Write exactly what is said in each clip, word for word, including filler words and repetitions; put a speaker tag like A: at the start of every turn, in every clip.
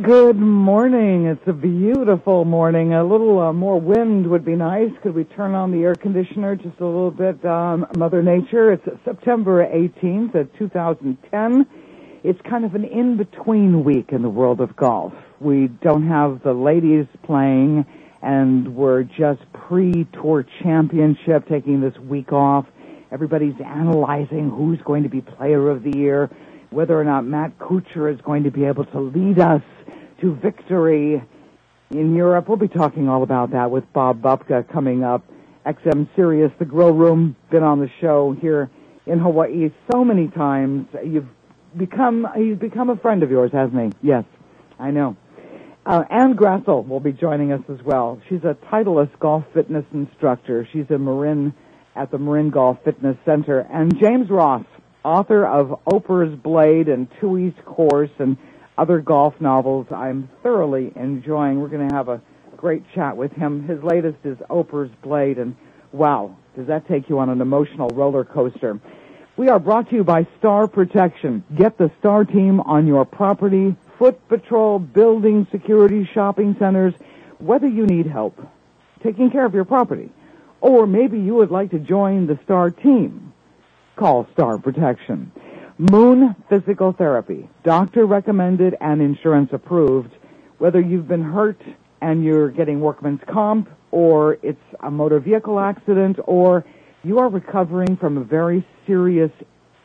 A: Good morning. It's a beautiful morning. A little uh, more wind would be nice. Could we turn on the air conditioner just a little bit? Um, Mother Nature. It's September eighteenth, two thousand ten. It's kind of an in-between week in the world of golf. We don't have the ladies playing, and we're just pre-tour championship, taking this week off. Everybody's analyzing who's going to be player of the year, whether or not Matt Kuchar is going to be able to lead us to victory in Europe. We'll be talking all about that with Bob Bupka coming up. X M Sirius, the Grill Room, been on the show here in Hawaii so many times. You've become he's become a friend of yours, hasn't he? Yes, I know. Uh, Ann Grassel will be joining us as well. She's a Titleist golf fitness instructor. She's in Marin at the Marin Golf Fitness Center. And James Ross, author of Oprah's Blade and Tui's Course and other golf novels I'm thoroughly enjoying. We're going to have a great chat with him. His latest is Oprah's Blade, and wow, does that take you on an emotional roller coaster. We are brought to you by Star Protection. Get the Star team on your property, foot patrol, building security, shopping centers, whether you need help taking care of your property, or maybe you would like to join the Star team. Call Star Protection. Moon Physical Therapy, doctor recommended and insurance approved. Whether you've been hurt and you're getting workman's comp, or it's a motor vehicle accident, or you are recovering from a very serious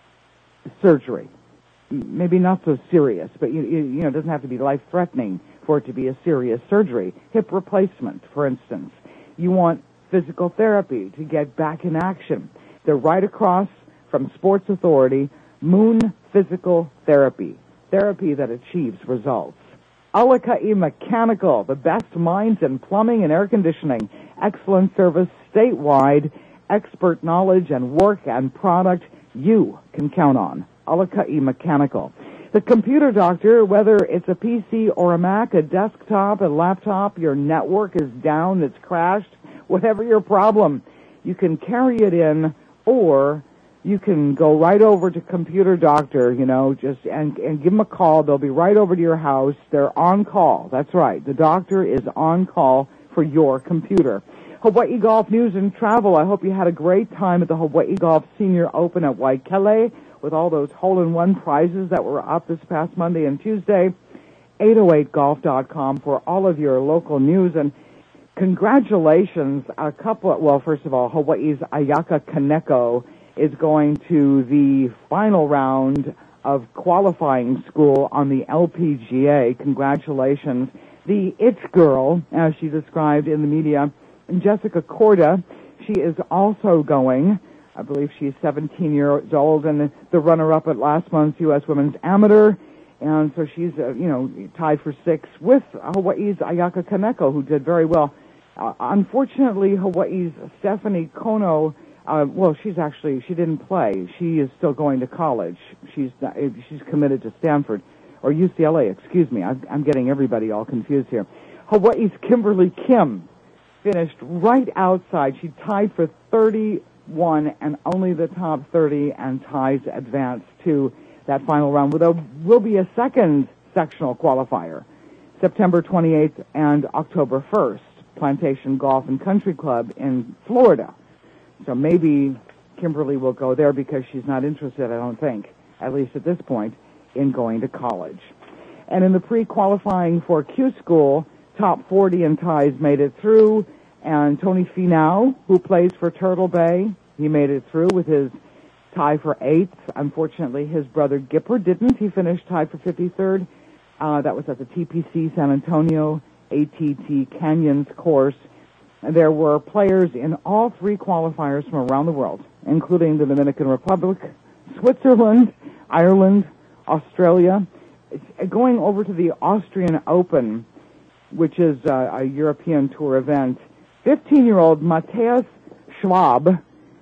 A: surgery. Maybe not so serious, but you, you, you know, it doesn't have to be life-threatening for it to be a serious surgery. Hip replacement, for instance. You want physical therapy to get back in action. They're right across from Sports Authority. Moon Physical Therapy, therapy that achieves results. Alakai Mechanical, the best minds in plumbing and air conditioning. Excellent service statewide, expert knowledge and work and product you can count on. Alakai Mechanical. The Computer Doctor, whether it's a P C or a Mac, a desktop, a laptop, your network is down, it's crashed, whatever your problem, you can carry it in, or you can go right over to Computer Doctor, you know, just and, and give them a call. They'll be right over to your house. They're on call. That's right. The doctor is on call for your computer. Hawaii Golf News and Travel. I hope you had a great time at the Hawaii Golf Senior Open at Waikele with all those hole-in-one prizes that were up this past Monday and Tuesday. eight oh eight golf dot com for all of your local news. And congratulations, a couple, well, first of all, Hawaii's Ayaka Kaneko is going to the final round of qualifying school on the L P G A. Congratulations. The It Girl, as she described in the media, Jessica Korda, she is also going. I believe she's seventeen years old and the runner-up at last month's U S Women's Amateur. And so she's, uh, you know, tied for sixth with Hawaii's Ayaka Kaneko, who did very well. Uh, unfortunately, Hawaii's Stephanie Kono, Uh, well, she's actually, she didn't play. She is still going to college. She's she's committed to Stanford, or U C L A, excuse me. I'm, I'm getting everybody all confused here. Hawaii's Kimberly Kim finished right outside. She tied for thirty-one, and only the top thirty and ties advance to that final round. There will be a second sectional qualifier, September twenty-eighth and October first, Plantation Golf and Country Club in Florida. So maybe Kimberly will go there because she's not interested, I don't think, at least at this point, in going to college. And in the pre-qualifying for Q School, top forty and ties made it through. And Tony Finau, who plays for Turtle Bay, he made it through with his tie for eighth. Unfortunately, his brother Gipper didn't. He finished tied for fifty-third. Uh, that was at the T P C San Antonio A T T Canyons course. There were players in all three qualifiers from around the world, including the Dominican Republic, Switzerland, Ireland, Australia. Going over to the Austrian Open, which is a, a European tour event, fifteen-year-old Matthias Schwab,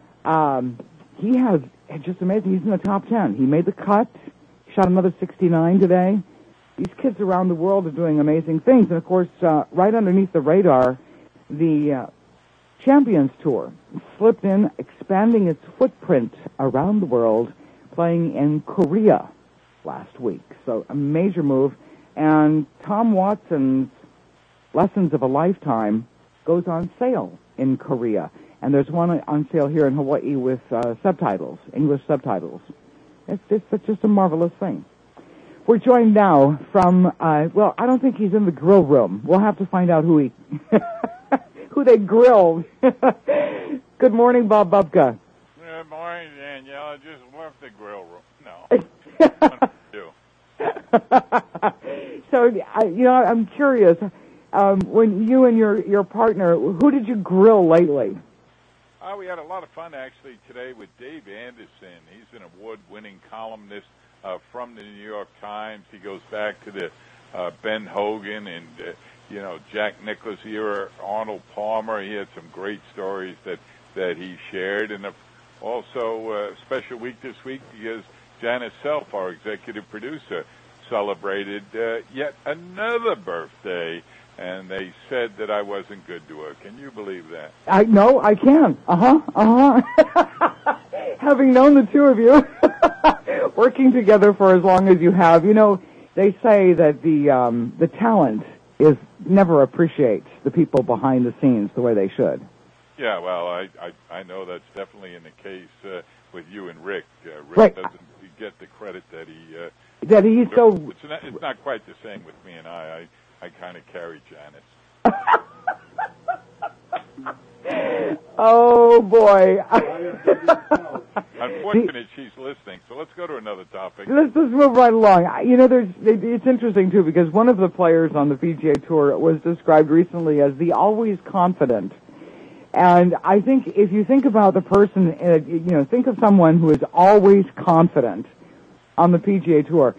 A: um, he has, just amazing, he's in the top ten. He made the cut, shot another sixty-nine today. These kids around the world are doing amazing things. And, of course, uh, right underneath the radar, the uh, Champions Tour slipped in, expanding its footprint around the world, playing in Korea last week. So a major move. and Tom Watson's Lessons of a Lifetime goes on sale in Korea. And there's one on sale here in Hawaii with uh, subtitles, English subtitles. It's just, it's just a marvelous thing. We're joined now from, uh, well, I don't think he's in the grill room. We'll have to find out who he, who they grilled. Good morning, Bob Bubka.
B: Good morning, Danielle. I just left the grill room. No. What do you?
A: So, I, you know, I'm curious. Um, when you and your, your partner, who did you grill lately?
B: Uh, we had a lot of fun, actually, today with Dave Anderson. He's an award-winning columnist uh, from the New York Times. He goes back to the uh, Ben Hogan and, uh, you know, Jack Nicklaus era, Arnold Palmer. He had some great stories that, that he shared. And uh, also a uh, special week this week because Janice Self, our executive producer, celebrated uh, yet another birthday. And they said that I wasn't good to her. Can you believe that?
A: I no, I can. Uh-huh, uh-huh. Having known the two of you, working together for as long as you have, you know, they say that the um, the talent is never appreciates the people behind the scenes the way they should.
B: Yeah, well, I I, I know that's definitely in the case uh, with you and Rick. Uh, Rick
A: right.
B: doesn't get the credit that he... Uh,
A: that he's so...
B: It's not, it's not quite the same with me and I. I, I kind of carry Janice.
A: Oh, boy.
B: Unfortunately, she's listening, so let's go to another topic.
A: Let's just move right along. You know, there's it's interesting, too, because one of the players on the P G A Tour was described recently as the always confident. And I think if you think about the person, uh, you know, think of someone who is always confident on the P G A Tour.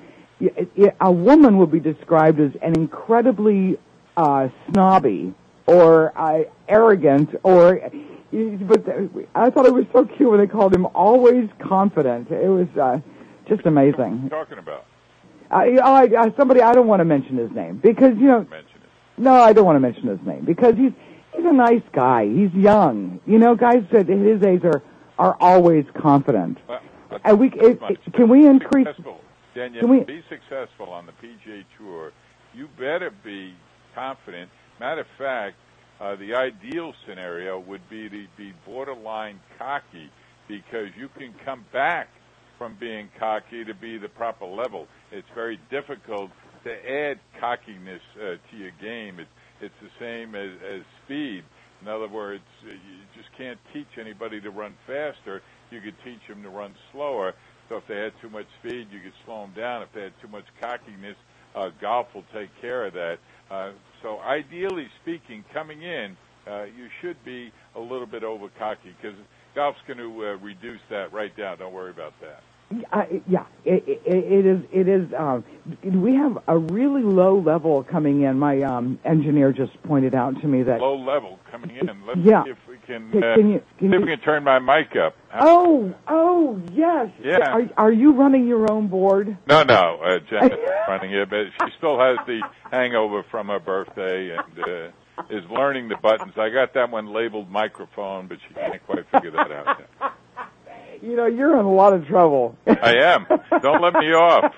A: A woman would be described as an incredibly uh, snobby or uh, arrogant, or but I thought it was so cute when they called him always confident. It was uh, just amazing.
B: What are you talking about?
A: Uh, I, I, somebody I don't want to mention his name because you know.
B: Mention it.
A: No, I don't want to mention his name because he's he's a nice guy. He's young. You know, guys at his age are are always confident.
B: Well,
A: and we it, it, can we increase?
B: Successful. Daniel,
A: can we
B: be successful on the P G A Tour? You better be confident. Matter of fact, uh, the ideal scenario would be to be borderline cocky because you can come back from being cocky to be the proper level. It's very difficult to add cockiness uh, to your game. It's, it's the same as, as speed. In other words, you just can't teach anybody to run faster. You could teach them to run slower. So if they had too much speed, you could slow them down. If they had too much cockiness, uh, golf will take care of that. Uh, so ideally speaking, coming in, uh, you should be a little bit over cocky because golf's going to uh, reduce that right down. Don't worry about that.
A: Uh, yeah, it, it, it is. It is. Um, we have a really low level coming in. My um, engineer just pointed out to me that
B: low level coming in. Let's
A: yeah.
B: see if we can.
A: Can,
B: uh,
A: can you, can
B: see
A: you,
B: if we can turn my mic up.
A: Oh, oh, yes.
B: Yeah.
A: Are, are you running your own board?
B: No, no. Uh, Jen is running it, but she still has the hangover from her birthday and uh, is learning the buttons. I got that one labeled microphone, but she can't quite figure that out yet.
A: You know, you're in a lot of trouble.
B: I am. Don't let me off.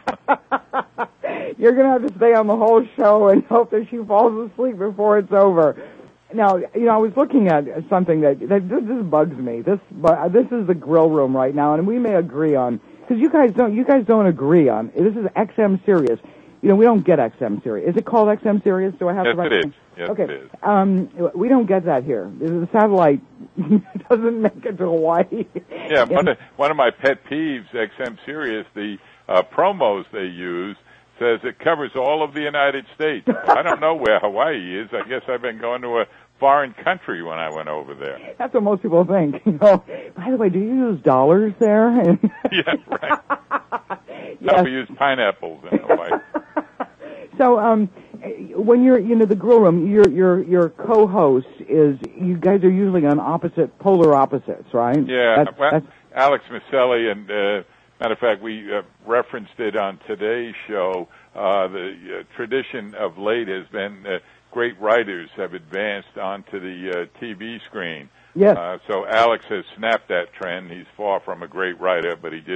A: You're going to have to stay on the whole show and hope that she falls asleep before it's over. Now, you know, I was looking at something that, that this bugs me. This this is the grill room right now, and we may agree on, because you guys don't you guys don't agree on, this is X M Sirius. You know, we don't get X M Sirius. Is it called X M Sirius? Do I have
B: yes,
A: to write
B: it is. Yes,
A: okay.
B: it is.
A: Um, we don't get that here. The satellite doesn't make it to Hawaii.
B: Yeah, one of, one of my pet peeves, X M Sirius, the uh, promos they use, says it covers all of the United States. I don't know where Hawaii is. I guess I've been going to a foreign country when I went over there.
A: That's what most people think. You know. By the way, do you use dollars there?
B: Yeah, right.
A: Yes.
B: No, we use pineapples in Hawaii.
A: So, um, when you're, you know, the grill room, your your your co-host is, you guys are usually on opposite, polar opposites, right?
B: Yeah.
A: That's,
B: well,
A: that's,
B: Alex Maselli, and uh, matter of fact, we uh, referenced it on today's show. Uh, the uh, tradition of late has been uh, great writers have advanced onto the uh, T V screen.
A: Yes.
B: Uh, so Alex has snapped that trend. He's far from a great writer, but he did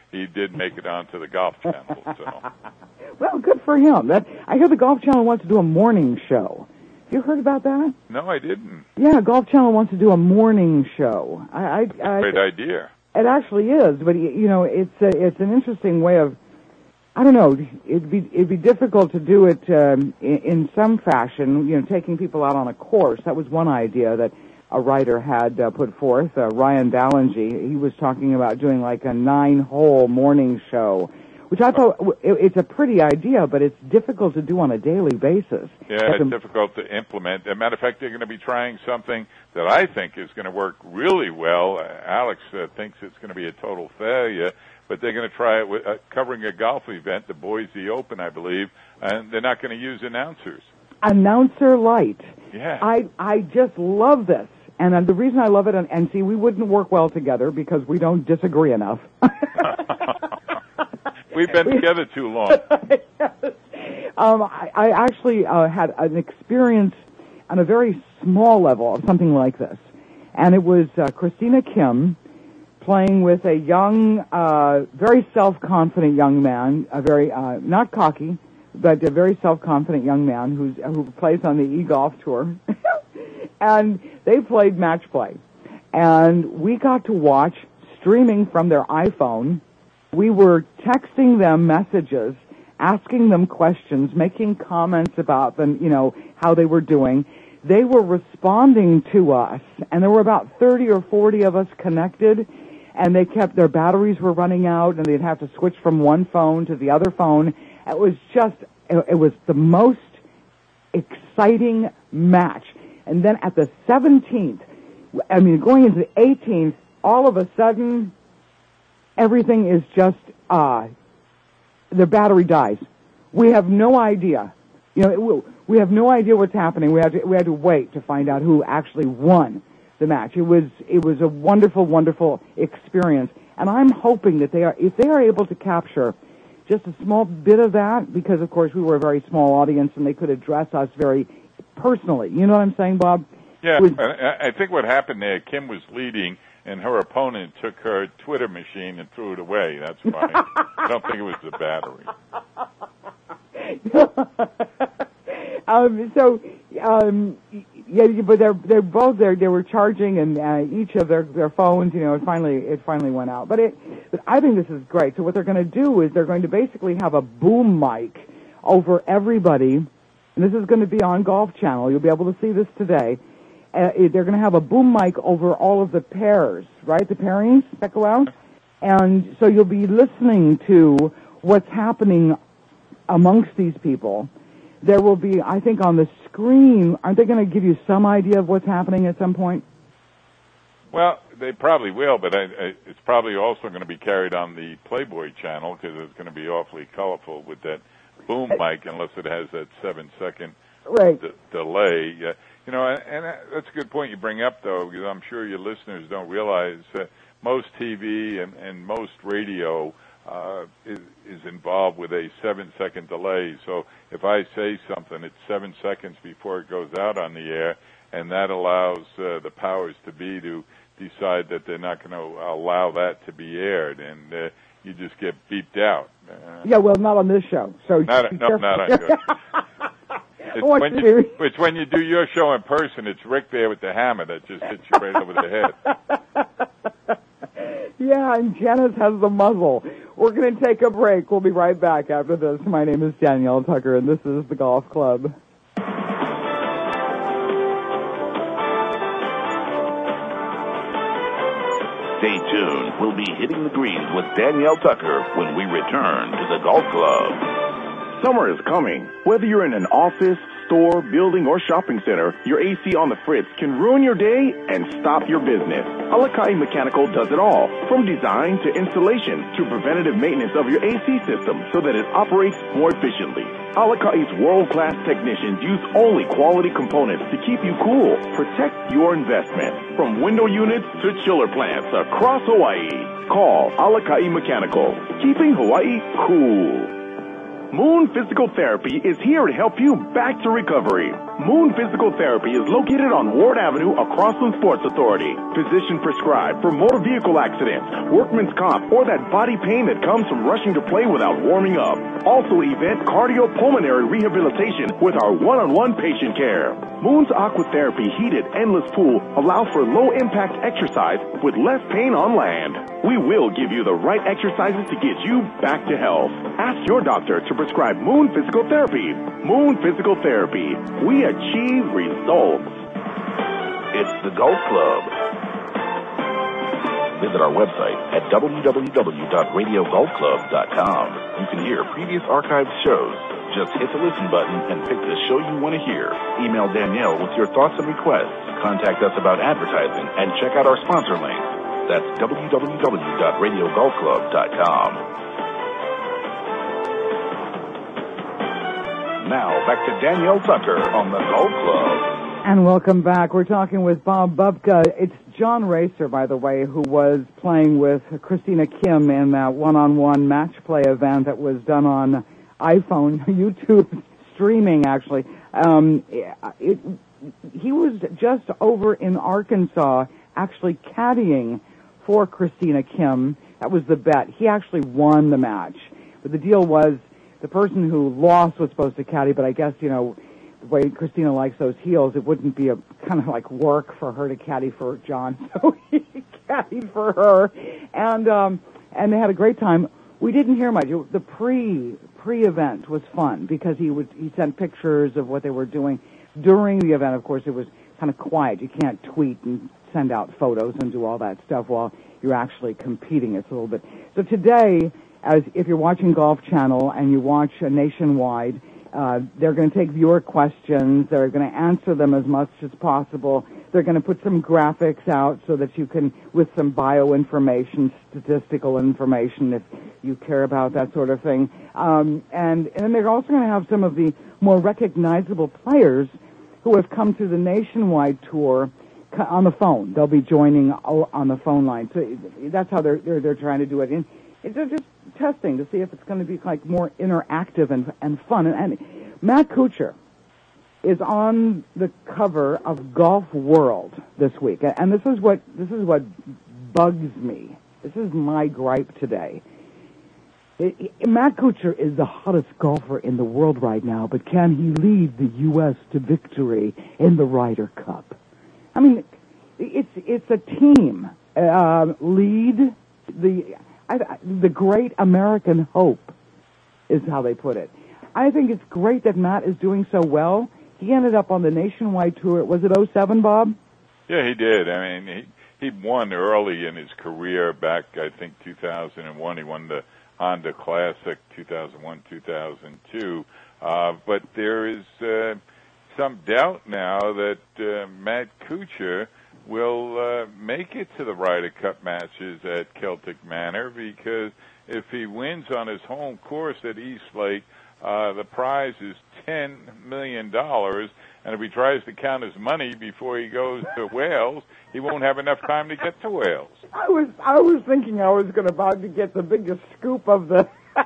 B: he did make it onto the Golf Channel. So,
A: well, good for him. That I hear the Golf Channel wants to do a morning show. You heard about that?
B: No, I didn't.
A: Yeah, Golf Channel wants to do a morning show. I, I, I
B: Great idea.
A: It actually is, but you know, it's a, it's an interesting way of. I don't know. It'd be it'd be difficult to do it um, in, in some fashion. You know, taking people out on a course. That was one idea that a writer had uh, put forth. Uh, Ryan Ballingy. He was talking about doing like a nine-hole morning show, which I thought it, it's a pretty idea, but it's difficult to do on a daily basis.
B: Yeah, it's
A: a,
B: difficult to implement. As a matter of fact, they're going to be trying something that I think is going to work really well. Uh, Alex uh, thinks it's going to be a total failure. But they're going to try it with uh, covering a golf event, the Boise Open, I believe, and they're not going to use announcers.
A: Announcer light.
B: Yeah.
A: I I just love this. And uh, the reason I love it, and, and see, we wouldn't work well together because we don't disagree enough.
B: We've been together too long.
A: Yes. um, I, I actually uh, had an experience on a very small level of something like this. And it was uh, Christina Kim playing with a young, uh, very self-confident young man, a very, uh, not cocky, but a very self-confident young man who's, who plays on the e-golf tour. And they played match play. And we got to watch, streaming from their iPhone. We were texting them messages, asking them questions, making comments about them, you know, how they were doing. They were responding to us, and there were about thirty or forty of us connected. And they kept, their batteries were running out, and they'd have to switch from one phone to the other phone. It was just, it was the most exciting match. And then at the seventeenth, I mean, going into the eighteenth, all of a sudden, everything is just, uh, the battery dies. We have no idea. You know, we have no idea what's happening. We had to, we had to wait to find out who actually won the match. It was it was a wonderful, wonderful experience, and I'm hoping that they are, if they are able to capture just a small bit of that, because of course we were a very small audience and they could address us very personally. You know what I'm saying, Bob?
B: Yeah,
A: was,
B: I think what happened there, Kim was leading, and her opponent took her Twitter machine and threw it away. That's why. I don't think it was the battery.
A: um, so. Um, Yeah, but they're they're both there. They were charging, and uh, each of their their phones, you know, it finally it finally went out. But it, but I think this is great. So what they're going to do is they're going to basically have a boom mic over everybody, and this is going to be on Golf Channel. You'll be able to see this today. Uh, they're going to have a boom mic over all of the pairs, right? The pairings that go out, and so you'll be listening to what's happening amongst these people. There will be, I think, on the screen, aren't they going to give you some idea of what's happening at some point?
B: Well, they probably will, but I, I, it's probably also going to be carried on the Playboy channel because it's going to be awfully colorful with that boom mic, unless it has that seven-second
A: right.
B: d- delay. Uh, you know, and, and that's a good point you bring up, though, because I'm sure your listeners don't realize uh, most T V and, and most radio Uh, is, is involved with a seven-second delay. So if I say something, it's seven seconds before it goes out on the air, and that allows uh, the powers to be to decide that they're not going to allow that to be aired, and uh, you just get beeped out. Uh,
A: yeah, well, not on this show. So
B: not, no, not on yours. It's when, you, it's when you do your show in person, it's Rick there with the hammer that just hits you right over the head.
A: Yeah, and Janice has the muzzle. We're going to take a break. We'll be right back after this. My name is Danielle Tucker, and this is the Golf Club.
C: Stay tuned. We'll be hitting the greens with Danielle Tucker when we return to the Golf Club.
D: Summer is coming. Whether you're in an office, store, building, or shopping center, your A C on the fritz can ruin your day and stop your business. Alakai Mechanical does it all, from design to installation to preventative maintenance of your A C system so that it operates more efficiently. Alakai's world-class technicians use only quality components to keep you cool. Protect your investment from window units to chiller plants across Hawaii. Call Alakai Mechanical, keeping Hawaii cool. Moon Physical Therapy is here to help you back to recovery. Moon Physical Therapy is located on Ward Avenue across from Sports Authority. Physician prescribed for motor vehicle accidents, workman's comp, or that body pain that comes from rushing to play without warming up. Also event cardiopulmonary rehabilitation with our one-on-one patient care. Moon's Aquatherapy heated endless pool allows for low-impact exercise with less pain on land. We will give you the right exercises to get you back to health. Ask your doctor to prescribe Moon Physical Therapy. Moon Physical Therapy. We achieve results.
C: It's the Golf Club. Visit our website at w w w dot radio golf club dot com. You can hear previous archived shows. Just hit the listen button and pick the show you want to hear. Email Danielle with your thoughts and requests. Contact us about advertising and check out our sponsor link. That's w w w dot radio golf club dot com. Now, back to Danielle Tucker on the Golf Club.
A: And welcome back. We're talking with Bob Bubka. It's John Racer, by the way, who was playing with Christina Kim in that one-on-one match play event that was done on iPhone, YouTube streaming, actually. Um, it, he was just over in Arkansas actually caddying for Christina Kim. That was the bet. He actually won the match. But the deal was the person who lost was supposed to caddy, but I guess, you know, the way Christina likes those heels, it wouldn't be a kind of like work for her to caddy for John. So he caddied for her, and um, and they had a great time. We didn't hear much. The pre pre-event was fun because he would he sent pictures of what they were doing. During the event, of course, it was kind of quiet. You can't tweet and send out photos and do all that stuff while you're actually competing. It's a little bit. So today, as if you're watching Golf Channel and you watch uh, Nationwide, uh, they're going to take viewer questions. They're going to answer them as much as possible. They're going to put some graphics out so that you can, with some bio information, statistical information, if you care about that sort of thing. Um, and, and then they're also going to have some of the more recognizable players who have come through the Nationwide tour on the phone. They'll be joining on the phone line. So that's how they're they're, they're trying to do it. And they're just testing to see if it's going to be like more interactive and and fun. And, and Matt Kuchar is on the cover of Golf World this week, and this is what this is what bugs me. This is my gripe today. It, it, Matt Kuchar is the hottest golfer in the world right now, but can he lead the U S to victory in the Ryder Cup? I mean, it's it's a team. Uh, lead the I, the great American hope is how they put it. I think it's great that Matt is doing so well. He ended up on the Nationwide tour. Was it oh seven, Bob?
B: Yeah, he did. I mean, he he won early in his career back, I think, two thousand one. He won the Honda Classic two thousand one, two thousand two. Uh, but there is uh, some doubt now that uh, Matt Kuchar will uh, make it to the Ryder Cup matches at Celtic Manor, because if he wins on his home course at East Lake, uh, the prize is ten million dollars, and if he tries to count his money before he goes to Wales, he won't have enough time to get to Wales.
A: I was I was thinking I was going to about to get the biggest scoop of the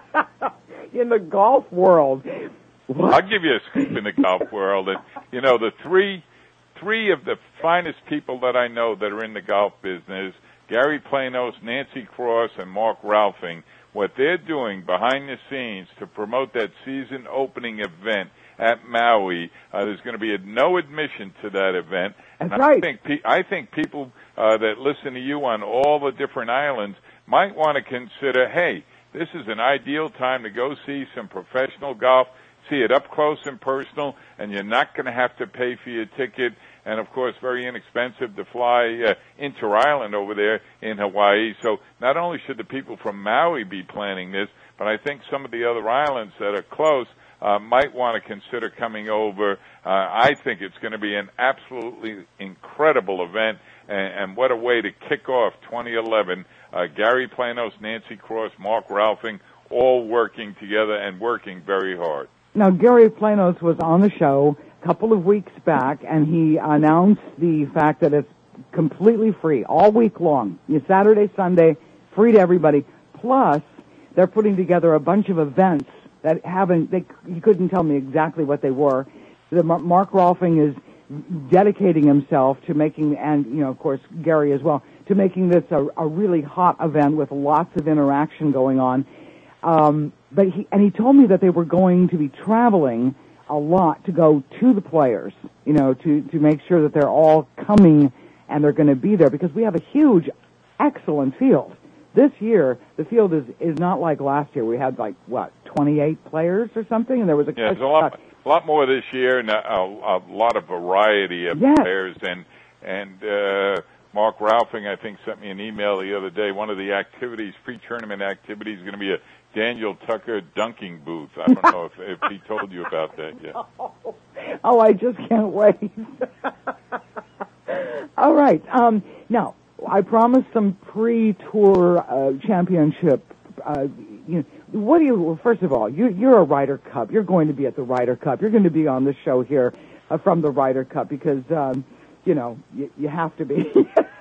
A: in the golf world. What?
B: I'll give you a scoop in the golf world. And, you know, the three three of the finest people that I know that are in the golf business, Gary Planos, Nancy Cross, and Mark Ralphing, what they're doing behind the scenes to promote that season opening event at Maui, uh, there's going to be a no admission to that event.
A: That's
B: and
A: right.
B: I think, pe- I think people uh, that listen to you on all the different islands might want to consider, hey, this is an ideal time to go see some professional golf, see it up close and personal, and you're not going to have to pay for your ticket. And, of course, very inexpensive to fly uh, inter-island over there in Hawaii. So not only should the people from Maui be planning this, but I think some of the other islands that are close uh, might want to consider coming over. Uh, I think it's going to be an absolutely incredible event, and, and what a way to kick off twenty eleven. Uh, Gary Planos, Nancy Cross, Mark Ralphing, all working together and working very hard.
A: Now, Gary Planos was on the show a couple of weeks back, and he announced the fact that it's completely free all week long. Saturday, Sunday, free to everybody. Plus, they're putting together a bunch of events that haven't, they, he couldn't tell me exactly what they were. that Mark Rolfing is dedicating himself to making, and, you know, of course, Gary as well, to making this a, a really hot event with lots of interaction going on. Um, but he, and he told me that they were going to be traveling a lot to go to the players, you know, to, to make sure that they're all coming and they're going to be there, because we have a huge, excellent field. This year, the field is, is not like last year. We had, like, what, twenty-eight players or something? And there was a...
B: Yeah, there's a lot, a lot more this year, and a, a lot of variety of
A: yes.
B: players. And, and uh, Mark Rolfing, I think, sent me an email the other day. One of the activities, pre-tournament activities, is going to be a Daniel Tucker dunking booth. I don't know if, if he told you about that yet.
A: Oh, oh I just can't wait. All right. Um, now, I promised some pre-tour uh, championship. Uh, you know, what do you? Well, first of all, you, you're a Ryder Cup. You're going to be at the Ryder Cup. You're going to be on the show here uh, from the Ryder Cup because um, you know you, you have to be.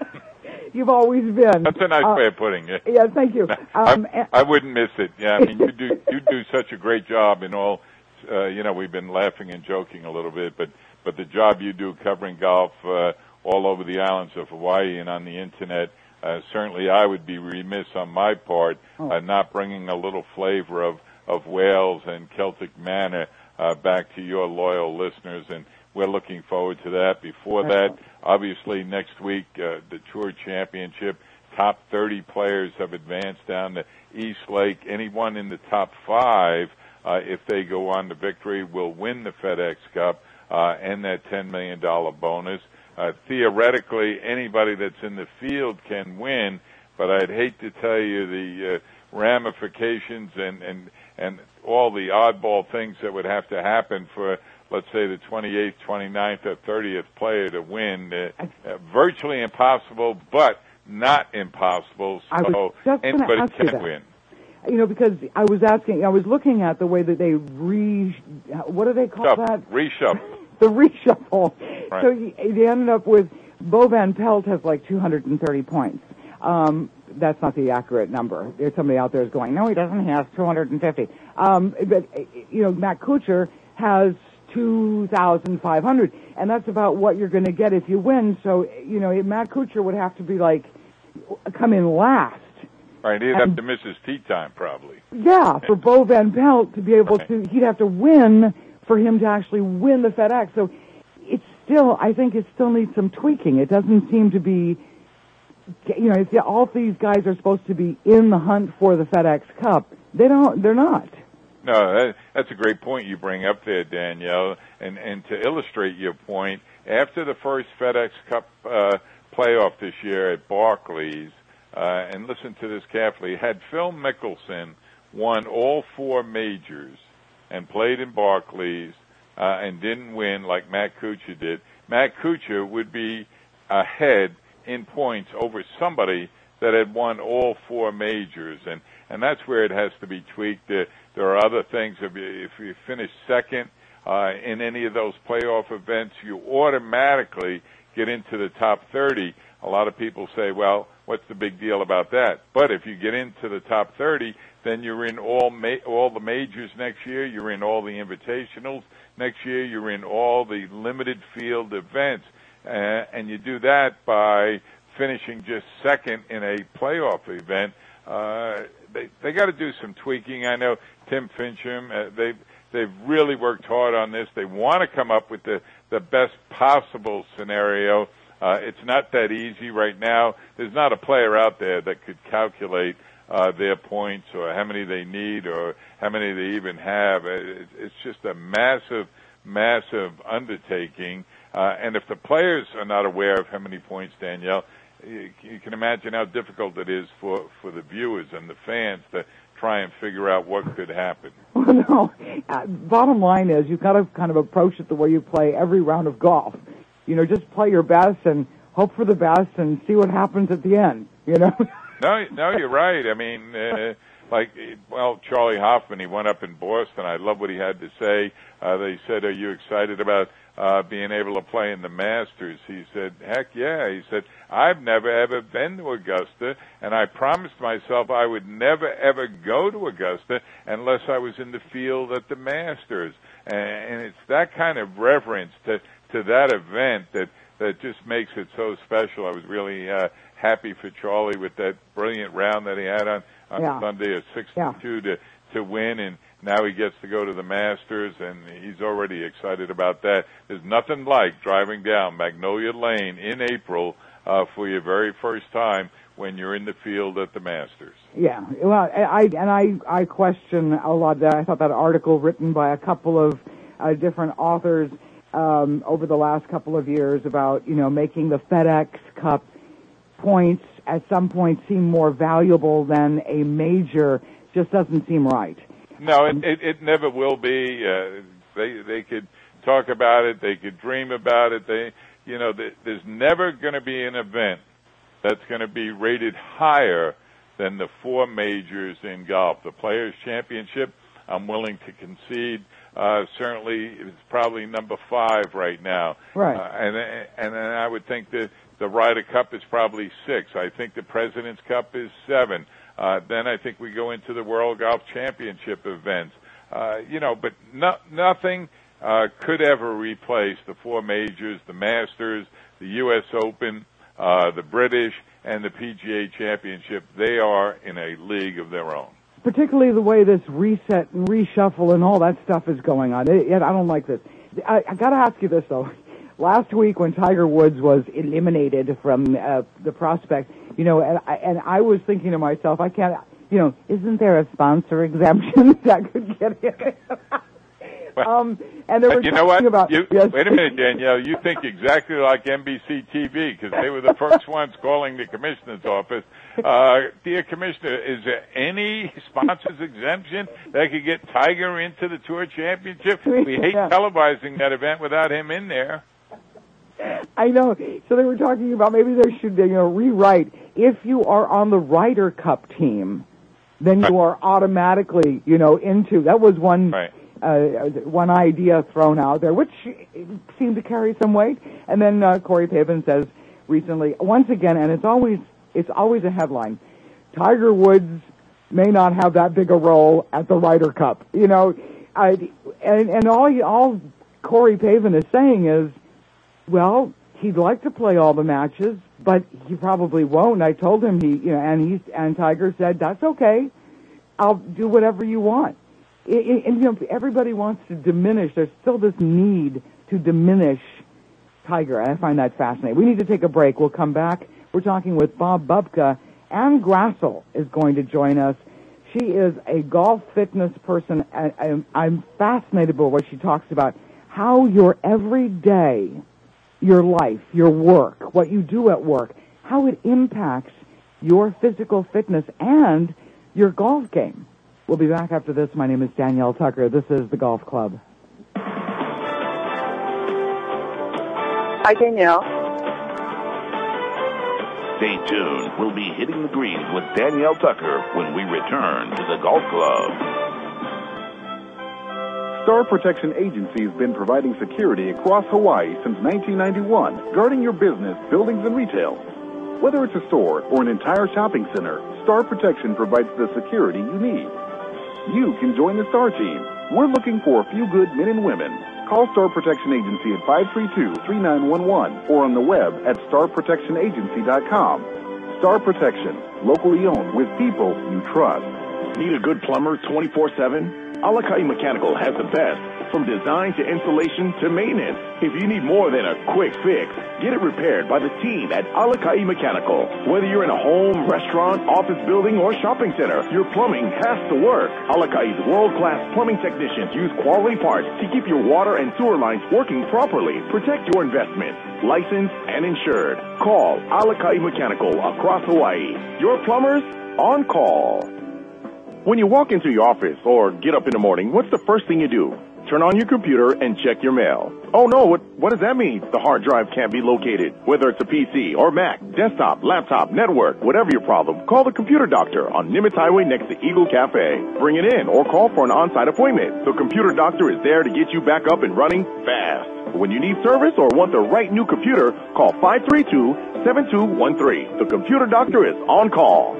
A: You've always been.
B: That's a nice
A: uh,
B: way of putting it.
A: Yeah, thank you. Um,
B: I, I wouldn't miss it. Yeah, I mean, you do you do such a great job in all. Uh, you know, we've been laughing and joking a little bit, but but the job you do covering golf uh, all over the islands of Hawaii and on the internet. Uh, certainly, I would be remiss on my part uh, not bringing a little flavor of of Wales and Celtic manner uh, back to your loyal listeners, and we're looking forward to that. Before that, obviously, next week, uh, the Tour Championship, top thirty players have advanced down to East Lake. Anyone in the top five, uh, if they go on to victory, will win the FedEx Cup uh, and that ten million dollars bonus. Uh, theoretically, anybody that's in the field can win, but I'd hate to tell you the uh, ramifications and, and, and all the oddball things that would have to happen for, let's say, the twenty-eighth, twenty-ninth, or thirtieth player to win. Uh, uh, virtually impossible, but not impossible, so anybody can win.
A: You know, because I was asking, I was looking at the way that they re, what do they call
B: Shuffle,
A: that?
B: Reshuffle.
A: The reshuffle.
B: Right.
A: So you, you ended up with Bo Van Pelt has like two hundred thirty points. Um, that's not the accurate number. There's somebody out there is going, no, he doesn't. He has two hundred fifty. Um, but, you know, Matt Kuchar has two thousand five hundred, and that's about what you're going to get if you win. So, you know, Matt Kuchar would have to be like, come in last.
B: Right, he'd have to miss his tee time probably.
A: Yeah, for Bo Van Pelt to be able right. to, he'd have to win for him to actually win the FedEx. So it's still, I think it still needs some tweaking. It doesn't seem to be, you know, if all these guys are supposed to be in the hunt for the FedEx Cup, they don't, they're not.
B: No, that, that's a great point you bring up there, Danielle. And, and to illustrate your point, after the first FedEx Cup uh, playoff this year at Barclays, uh, and listen to this carefully, had Phil Mickelson won all four majors and played in Barclays uh, and didn't win like Matt Kuchar did, Matt Kuchar would be ahead in points over somebody that had won all four majors. And, and that's where it has to be tweaked. There, there are other things. If you, if you finish second uh, in any of those playoff events, you automatically get into the top thirty. A lot of people say, well, what's the big deal about that? But if you get into the top thirty, then you're in all ma- all the majors next year. You're in all the invitationals next year. You're in all the limited field events. Uh, and you do that by finishing just second in a playoff event. Uh, they they got to do some tweaking. I know Tim Fincham, uh, they've, they've really worked hard on this. They want to come up with the, the best possible scenario. Uh, it's not that easy right now. There's not a player out there that could calculate uh, their points or how many they need or how many they even have. It, it's just a massive, massive undertaking. Uh, and if the players are not aware of how many points, Danielle, you, you can imagine how difficult it is for, for the viewers and the fans to try and figure out what could happen.
A: Well, no. Uh, bottom line is you've got to kind of approach it the way you play every round of golf. You know, just play your best and hope for the best and see what happens at the end, you know?
B: no, no, you're right. I mean, uh, like, well, Charlie Hoffman, he went up in Boston. I love what he had to say. Uh, they said, are you excited about uh, being able to play in the Masters? He said, heck yeah. He said, I've never, ever been to Augusta, and I promised myself I would never, ever go to Augusta unless I was in the field at the Masters. And, and it's that kind of reverence to, to that event that, that just makes it so special. I was really uh, happy for Charlie with that brilliant round that he had on, on
A: yeah.
B: Sunday at sixty-two yeah. to, to win, and now he gets to go to the Masters, and he's already excited about that. There's nothing like driving down Magnolia Lane in April uh, for your very first time when you're in the field at the Masters.
A: Yeah, well, I and I I question a lot of that. I thought that article written by a couple of uh, different authors um, over the last couple of years about, you know, making the FedEx Cup points at some point seem more valuable than a major just doesn't seem right.
B: No, it, it, it never will be. Uh, they they could talk about it. They could dream about it. They, you know, they, there's never going to be an event that's going to be rated higher than the four majors in golf. The Players' Championship, I'm willing to concede, uh, certainly is probably number five right now.
A: Right.
B: Uh, and and then I would think that the Ryder Cup is probably six. I think the President's Cup is seven. Uh, then I think we go into the World Golf Championship events. Uh, you know, but no, nothing uh, could ever replace the four majors, the Masters, the U S Open, uh, the British, and the P G A Championship. They are in a league of their own.
A: Particularly the way this reset and reshuffle and all that stuff is going on. It, it, I don't like this. I, I got to ask you this, though. Last week when Tiger Woods was eliminated from uh, the prospect, you know, and I, and I was thinking to myself, I can't, you know, isn't there a sponsor exemption that could get him? um, and they were
B: you
A: talking
B: know what?
A: about.
B: You,
A: yes.
B: Wait a minute, Danielle. You think exactly like N B C T V because they were the first ones calling the commissioner's office. Uh, dear Commissioner, is there any sponsors exemption that could get Tiger into the Tour Championship? We hate
A: yeah.
B: televising that event without him in there.
A: I know. So they were talking about maybe they should, you know, rewrite. If you are on the Ryder Cup team, then you are automatically, you know, into. That was one
B: right.
A: uh, one idea thrown out there, which seemed to carry some weight. And then uh, Corey Pavin says recently, once again, and it's always it's always a headline: Tiger Woods may not have that big a role at the Ryder Cup. You know, I, and and all all Corey Pavin is saying is, well, he'd like to play all the matches, but he probably won't. And I told him he, you know, and he and Tiger said, "That's okay. I'll do whatever you want." It, it, and you know, everybody wants to diminish. There's still this need to diminish Tiger, and I find that fascinating. We need to take a break. We'll come back. We're talking with Bob Bubka. Ann Grassel is going to join us. She is a golf fitness person. I, I'm, I'm fascinated by what she talks about. How your everyday, your life, your work, what you do at work, how it impacts your physical fitness and your golf game. We'll be back after this. My name is Danielle Tucker. This is The Golf Club.
E: Hi, Danielle.
C: Stay tuned. We'll be hitting the greens with Danielle Tucker when we return to The Golf Club.
D: Star Protection Agency has been providing security across Hawaii since nineteen ninety-one, guarding your business, buildings, and retail. Whether it's a store or an entire shopping center, Star Protection provides the security you need. You can join the Star team. We're looking for a few good men and women. Call Star Protection Agency at five three two, three nine one one or on the web at star protection agency dot com. Star Protection, locally owned with people you trust.
F: Need a good plumber twenty-four seven? Alakai Mechanical has the best, from design to installation to maintenance. If you need more than a quick fix, get it repaired by the team at Alakai Mechanical. Whether you're in a home, restaurant, office building, or shopping center, your plumbing has to work. Alakai's world-class plumbing technicians use quality parts to keep your water and sewer lines working properly. Protect your investment. Licensed and insured. Call Alakai Mechanical across Hawaii. Your plumbers on call.
D: When you walk into your office or get up in the morning, what's the first thing you do? turn on your computer and check your mail. Oh no, what, what does that mean? The hard drive can't be located. Whether it's a P C or Mac, desktop, laptop, network, whatever your problem, call the Computer Doctor on Nimitz Highway next to Eagle Cafe. Bring it in or call for an on-site appointment. The Computer Doctor is there to get you back up and running fast. When you need service or want the right new computer, call five three two, seven two one three. The Computer Doctor is on call.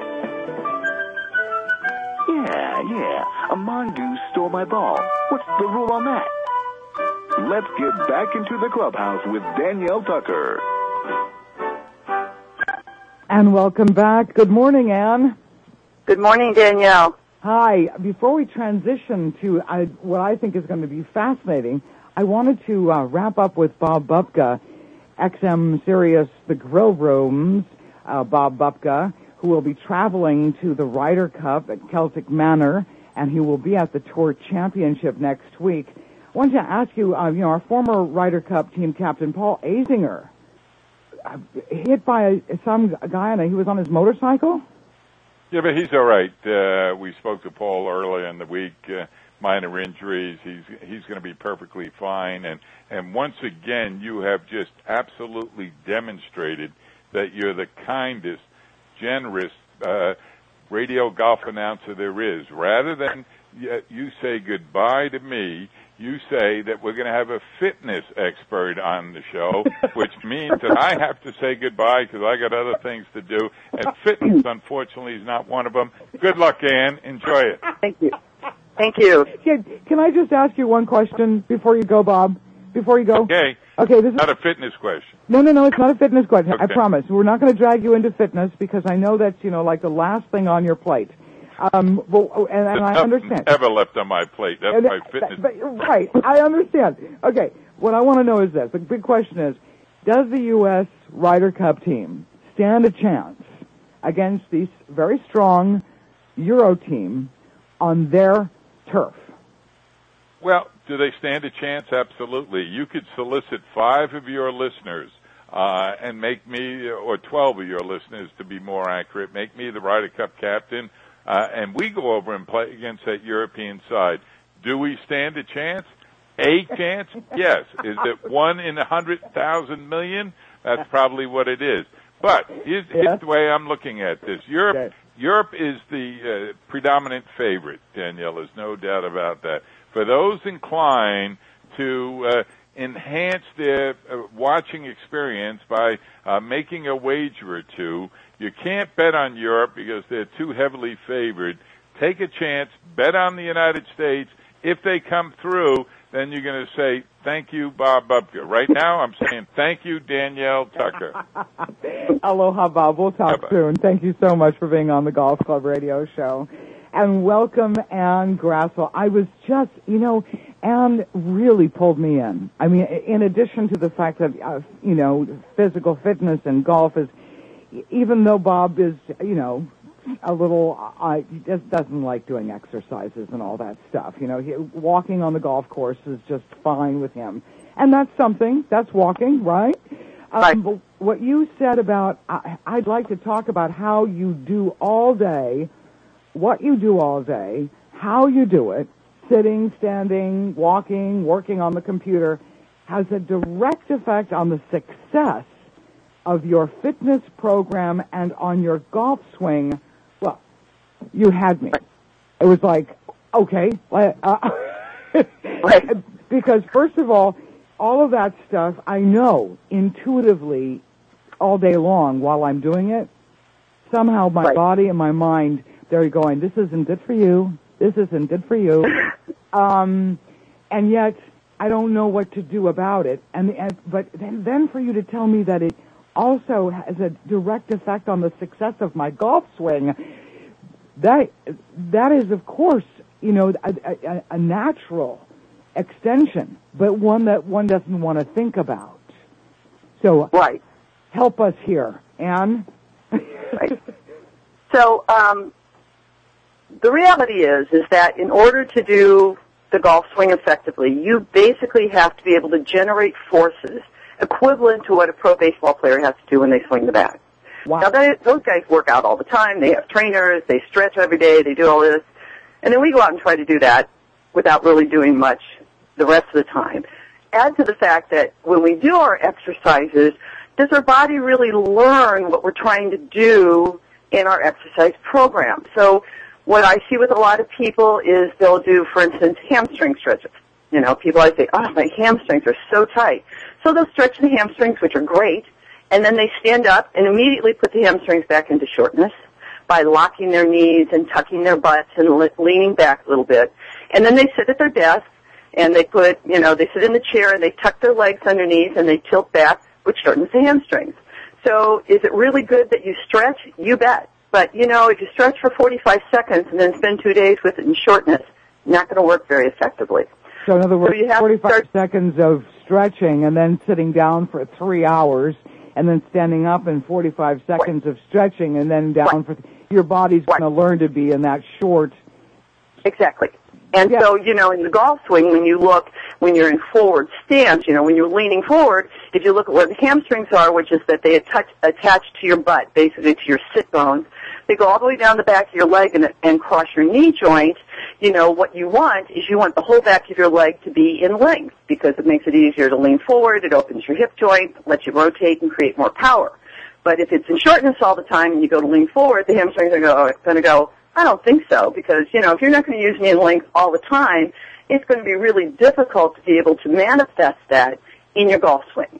F: Yeah, yeah. A mongoose stole my ball. What's the rule on that? Let's get back into the clubhouse with Danielle Tucker.
A: And welcome back. Good morning, Ann.
E: Good morning, Danielle.
A: Hi. Before we transition to uh, what I think is going to be fascinating, I wanted to uh, wrap up with Bob Bubka, X M Sirius, the Grill Rooms, uh, Bob Bubka, who will be traveling to the Ryder Cup at Celtic Manor, and he will be at the Tour Championship next week. I wanted to ask you, uh, you know, our former Ryder Cup team captain, Paul Azinger, uh, hit by some guy, and he was on his motorcycle?
B: Yeah, but he's all right. Uh, we spoke to Paul earlier in the week. Uh, minor injuries. He's he's going to be perfectly fine. And, and once again, you have just absolutely demonstrated that you're the kindest, generous uh, radio golf announcer there is. Rather than you say goodbye to me, you say that we're going to have a fitness expert on the show, which means that I have to say goodbye because I got other things to do. And fitness, unfortunately, is not one of them. Good luck, Ann. Enjoy it.
E: Thank you. Thank you.
A: Can, can I just ask you one question before you go, Bob? Before you go?
B: Okay.
A: Okay, this is
B: not a fitness question.
A: No, no, no, it's not a fitness question.
B: Okay.
A: I promise. We're not going to drag you into fitness because I know that's, you know, like the last thing on your plate. Um, well, and, and I understand.
B: Ever left on my plate. That's
A: and,
B: my fitness.
A: But, right. I understand. Okay. What I want to know is this. The big question is, does the U S Ryder Cup team stand a chance against this very strong Euro team on their turf?
B: Well, do they stand a chance? Absolutely. You could solicit five of your listeners uh, and make me, or twelve of your listeners to be more accurate, make me the Ryder Cup captain, uh, and we go over and play against that European side. Do we stand a chance? A chance? Yes. Is it one in a hundred thousand million? That's probably what it is. But here's,
A: yeah.
B: here's the way I'm looking at this. Europe,
A: okay.
B: Europe is the uh, predominant favorite, Danielle. There's no doubt about that. For those inclined to uh, enhance their uh, watching experience by uh, making a wager or two, you can't bet on Europe because they're too heavily favored. Take a chance, bet on the United States. If they come through, then you're going to say, thank you, Bob Bubka. Right now, I'm saying thank you, Danielle Tucker.
A: Aloha, Bob. We'll talk
B: Bye-bye.
A: soon. Thank you so much for being on the Golf Club radio show. And welcome, Ann Grassel. I was just, you know, Ann really pulled me in. I mean, in addition to the fact that, uh, you know, physical fitness and golf is, even though Bob is, you know, a little, uh, he just doesn't like doing exercises and all that stuff. You know, he, walking on the golf course is just fine with him. And that's something. That's walking, right? Um,
E: right.
A: But what you said about, I, I'd like to talk about how you do all day, what you do all day, how you do it, sitting, standing, walking, working on the computer, has a direct effect on the success of your fitness program and on your golf swing. Well, you had me. It was like, okay. Uh, because, first of all, all of that stuff, I know intuitively all day long while I'm doing it. Somehow my
E: right.
A: body and my mind, they're going, this isn't good for you. This isn't good for you. um, and yet, I don't know what to do about it. And, and But then, then for you to tell me that it also has a direct effect on the success of my golf swing, that that is, of course, you know, a, a, a natural extension, but one that one doesn't want to think about. So,
E: right.
A: help us here, Ann.
E: Right. So, um, the reality is, is that in order to do the golf swing effectively, you basically have to be able to generate forces equivalent to what a pro baseball player has to do when they swing the bat.
A: Wow.
E: Now, that, those guys work out all the time. They have trainers. They stretch every day. They do all this. And then we go out and try to do that without really doing much the rest of the time. Add to the fact that when we do our exercises, does our body really learn what we're trying to do in our exercise program? So what I see with a lot of people is they'll do, for instance, hamstring stretches. You know, people I say, oh, my hamstrings are so tight. So they'll stretch the hamstrings, which are great, and then they stand up and immediately put the hamstrings back into shortness by locking their knees and tucking their butts and le- leaning back a little bit. And then they sit at their desk and they put, you know, they sit in the chair and they tuck their legs underneath and they tilt back, which shortens the hamstrings. So is it really good that you stretch? You bet. But, you know, if you stretch for forty-five seconds and then spend two days with it in shortness, not going to work very effectively.
A: So in other words,
E: so you have
A: forty-five
E: start-
A: seconds of stretching and then sitting down for three hours and then standing up and forty-five seconds right. of stretching and then down right. for th- your body's right. going to learn to be in that short.
E: Exactly. And yeah. so, you know, in the golf swing, when you look, when you're in forward stance, you know, when you're leaning forward, if you look at where the hamstrings are, which is that they attach, attach to your butt, basically to your sit bones, they go all the way down the back of your leg and, and cross your knee joint. You know, what you want is you want the whole back of your leg to be in length because it makes it easier to lean forward, it opens your hip joint, lets you rotate and create more power. But if it's in shortness all the time and you go to lean forward, the hamstrings are going to go, I don't think so, because, you know, if you're not going to use knee and length all the time, it's going to be really difficult to be able to manifest that in your golf swing.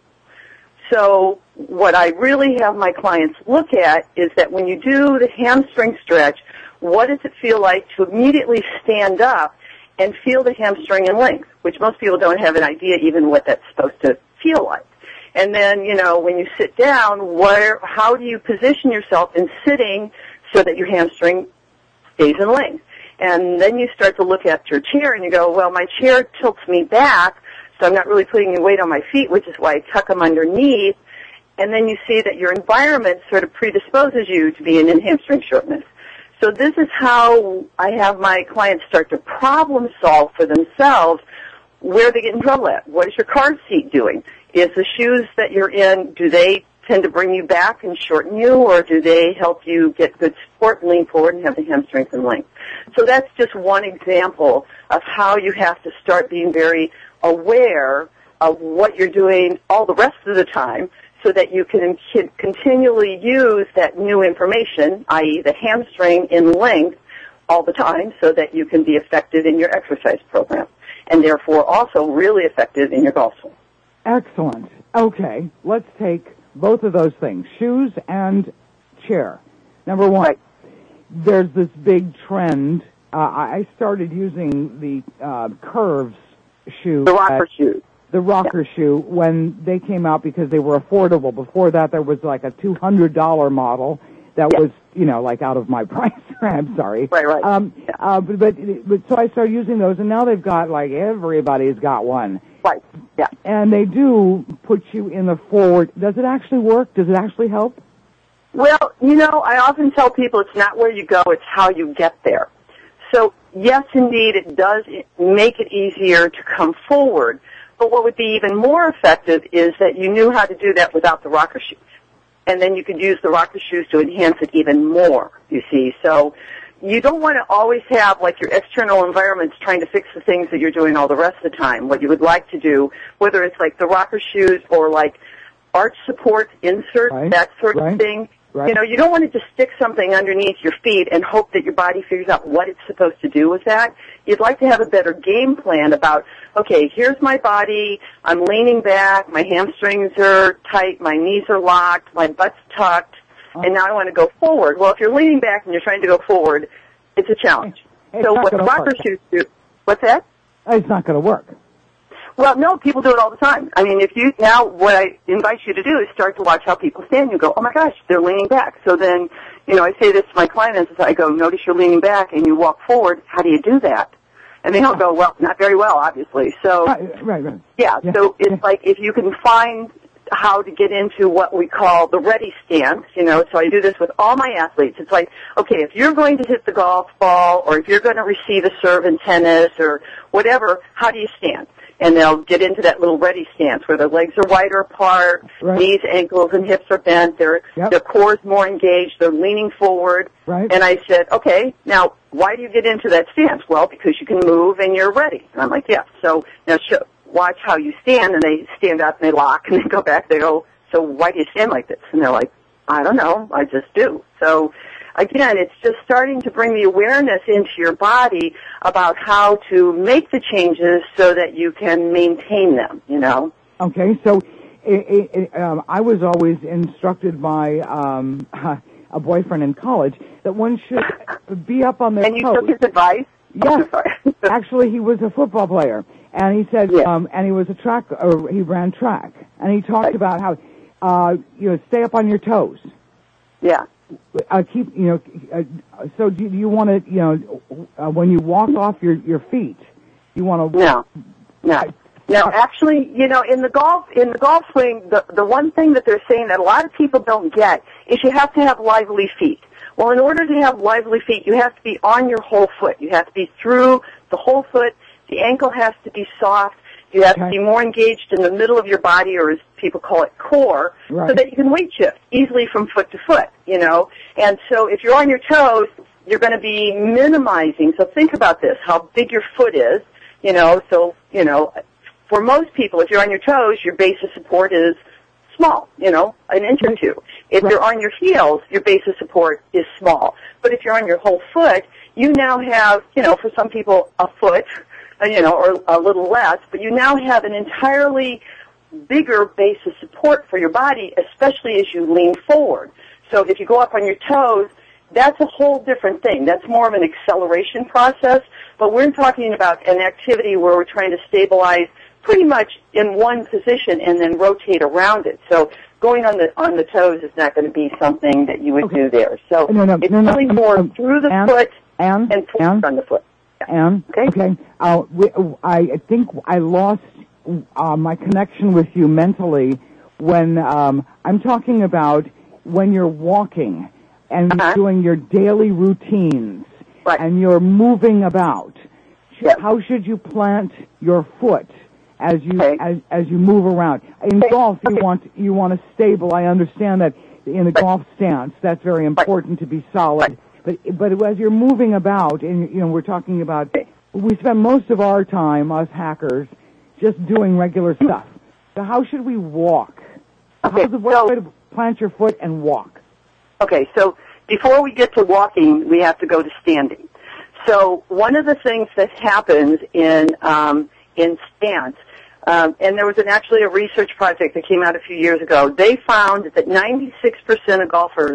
E: So what I really have my clients look at is that when you do the hamstring stretch, what does it feel like to immediately stand up and feel the hamstring in length, which most people don't have an idea even what that's supposed to feel like. And then, you know, when you sit down, where, how do you position yourself in sitting so that your hamstring stays in length? And then you start to look at your chair and you go, well, my chair tilts me back, so I'm not really putting any weight on my feet, which is why I tuck them underneath. And then you see that your environment sort of predisposes you to be in hamstring shortness. So this is how I have my clients start to problem solve for themselves where they get in trouble at. What is your car seat doing? Is the shoes that you're in, do they tend to bring you back and shorten you, or do they help you get good support and lean forward and have the hamstrings in length? So that's just one example of how you have to start being very aware of what you're doing all the rest of the time so that you can continually use that new information, that is the hamstring in length, all the time so that you can be effective in your exercise program and therefore also really effective in your golf swing.
A: Excellent. Okay, let's take both of those things, shoes and chair. Number one, right. There's this big trend. Uh, I started using the uh, Curves shoe.
E: The rocker shoe.
A: The rocker yeah. shoe when they came out because they were affordable. Before that, there was like a two hundred dollars model that yeah. was, you know, like out of my price. I'm sorry.
E: Right, right.
A: Um, yeah. uh, but, but, but so I started using those, and now they've got, like, everybody's got one.
E: Right, yeah.
A: And they do put you in the forward. Does it actually work? Does it actually help?
E: Well, you know, I often tell people it's not where you go, it's how you get there. So, yes, indeed, it does make it easier to come forward. But what would be even more effective is that you knew how to do that without the rocker shoes. And then you could use the rocker shoes to enhance it even more, you see. So you don't want to always have, like, your external environments trying to fix the things that you're doing all the rest of the time. What you would like to do, whether it's like the rocker shoes or like arch support insert,
A: right,
E: that sort
A: right,
E: of thing.
A: Right.
E: You know, you don't want to just stick something underneath your feet and hope that your body figures out what it's supposed to do with that. You'd like to have a better game plan about, okay, here's my body, I'm leaning back, my hamstrings are tight, my knees are locked, my butt's tucked, oh. and now I want to go forward. Well, if you're leaning back and you're trying to go forward, it's a challenge.
A: It's
E: so what the rocker
A: work.
E: shoes do, what's that?
A: It's not going to work.
E: Well, no, people do it all the time. I mean, if you, now what I invite you to do is start to watch how people stand. You go, oh my gosh, they're leaning back. So then, you know, I say this to my clients, I go, notice you're leaning back and you walk forward. How do you do that? And they all go, well, not very well, obviously. So,
A: right, right, right.
E: Yeah, yeah, so it's
A: yeah.
E: like if you can find how to get into what we call the ready stance, you know, so I do this with all my athletes. It's like, okay, if you're going to hit the golf ball or if you're going to receive a serve in tennis or whatever, how do you stand? and they'll get into that little ready stance where their legs are wider apart,
A: right.
E: knees, ankles, and hips are bent, their,
A: yep.
E: their core is more engaged, they're leaning forward.
A: Right.
E: And I said, okay, now, why do you get into that stance? Well, because you can move and you're ready. And I'm like, yeah. So now show, watch how you stand, and they stand up and they lock, and they go back, they go, so why do you stand like this? And they're like, I don't know, I just do. So again, it's just starting to bring the awareness into your body about how to make the changes so that you can maintain them, you know.
A: Okay, so it, it, um, I was always instructed by um, a boyfriend in college that one should be up on their
E: toes. And you
A: toes.
E: took his advice?
A: Yes. Actually, he was a football player, and he said,
E: yes.
A: um, and he was a track, or he ran track, and he talked
E: right.
A: about how, uh, you know, stay up on your toes.
E: Yeah.
A: Uh, keep, you know, uh, so do you want to, you know, uh, when you walk off your, your feet, you want to...
E: No, no. No, actually, you know, in the golf, in the golf swing, the, the one thing that they're saying that a lot of people don't get is you have to have lively feet. Well, in order to have lively feet, you have to be on your whole foot. You have to be through the whole foot. The ankle has to be soft. You have okay. to be more engaged in the middle of your body, or as people call it, core,
A: right.
E: so that you can weight shift easily from foot to foot, you know. And so if you're on your toes, you're going to be minimizing. So think about this, how big your foot is, you know. So, you know, for most people, if you're on your toes, your base of support is small, you know, an inch or two. If
A: right.
E: you're on your heels, your base of support is small. But if you're on your whole foot, you now have, you know, for some people, a foot, you know, or a little less, but you now have an entirely bigger base of support for your body, especially as you lean forward. So if you go up on your toes, that's a whole different thing. That's more of an acceleration process, but we're talking about an activity where we're trying to stabilize pretty much in one position and then rotate around it. So going on the on the toes is not going to be something that you would
A: okay.
E: do there. So
A: no, no,
E: it's
A: no,
E: really
A: no,
E: more
A: um,
E: through the
A: and,
E: foot
A: and,
E: and
A: and
E: on the foot.
A: And,
E: okay.
A: okay. Uh, we, I think I lost uh, my connection with you mentally when um, I'm talking about when you're walking and
E: uh-huh.
A: doing your daily routines
E: right.
A: and you're moving about.
E: Yes.
A: How should you plant your foot as you
E: okay.
A: as as you move around? In
E: okay.
A: golf, you
E: okay.
A: want you want a stable. I understand that in the
E: right.
A: golf stance, that's very important right. to be solid.
E: Right.
A: But but as you're moving about, and you know, we're talking about, we spend most of our time, us hackers, just doing regular stuff. So how should we walk?
E: Okay,
A: How's the best
E: so,
A: way to plant your foot and walk?
E: Okay, so before we get to walking, we have to go to standing. So one of the things that happens in um, in stance, um, and there was an, actually a research project that came out a few years ago. They found that ninety-six percent of golfers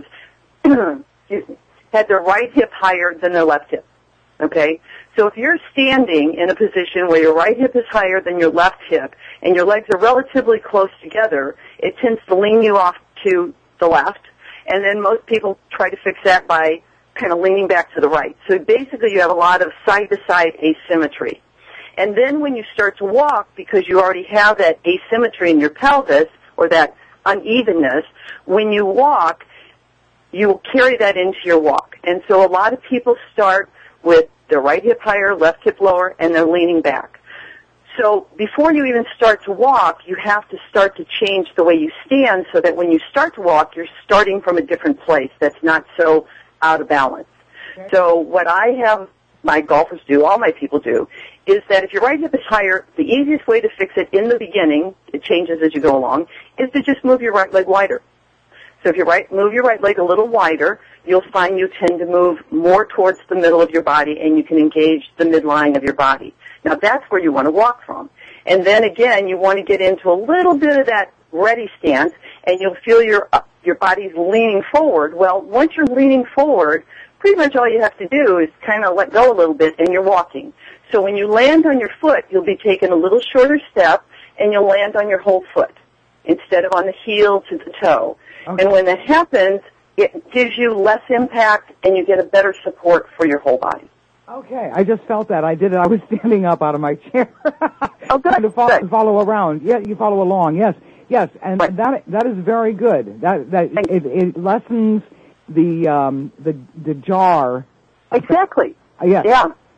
E: had their right hip higher than their left hip. Okay? So if you're standing in a position where your right hip is higher than your left hip and your legs are relatively close together, it tends to lean you off to the left. And then most people try to fix that by kind of leaning back to the right. So basically you have a lot of side-to-side asymmetry. And then when you start to walk, because you already have that asymmetry in your pelvis, or that unevenness, when you walk, you will carry that into your walk. And so a lot of people start with their right hip higher, left hip lower, and they're leaning back. So before you even start to walk, you have to start to change the way you stand so that when you start to walk, you're starting from a different place that's not so out of balance. Okay. So what I have my golfers do, all my people do, is that if your right hip is higher, the easiest way to fix it in the beginning, it changes as you go along, is to just move your right leg wider. So if you right, move your right leg a little wider, you'll find you tend to move more towards the middle of your body and you can engage the midline of your body. Now that's where you want to walk from. And then again, you want to get into a little bit of that ready stance and you'll feel your, uh, your body's leaning forward. Well, once you're leaning forward, pretty much all you have to do is kind of let go a little bit and you're walking. So when you land on your foot, you'll be taking a little shorter step and you'll land on your whole foot instead of on the heel to the toe. Okay. And when that happens, it gives you less impact and you get a better support for your whole body.
A: Okay, I just felt that. I did it. I was standing up out of my chair.
E: Oh, good.
A: to follow,
E: good.
A: follow around. Yeah, you follow along. Yes, yes, and
E: right.
A: that that is very good. That that it, it lessens the um the the jar.
E: Exactly.
A: Uh, yes.
E: Yeah.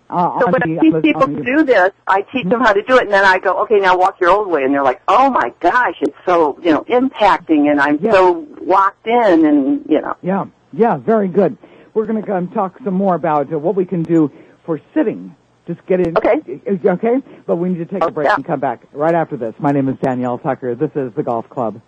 A: Uh,
E: so when
A: the,
E: I teach
A: the,
E: people
A: the,
E: to do this, I teach them how to do it, and then I go, okay, now walk your old way. And they're like, oh, my gosh, it's so, you know, impacting, and I'm yeah. so locked in, and, you know.
A: Yeah, yeah, very good. We're going to um, talk some more about uh, what we can do for sitting. Just get in.
E: Okay.
A: Okay? But we need to take
E: oh,
A: a break
E: yeah.
A: and come back right after this. My name is Danielle Tucker. This is the Golf Club.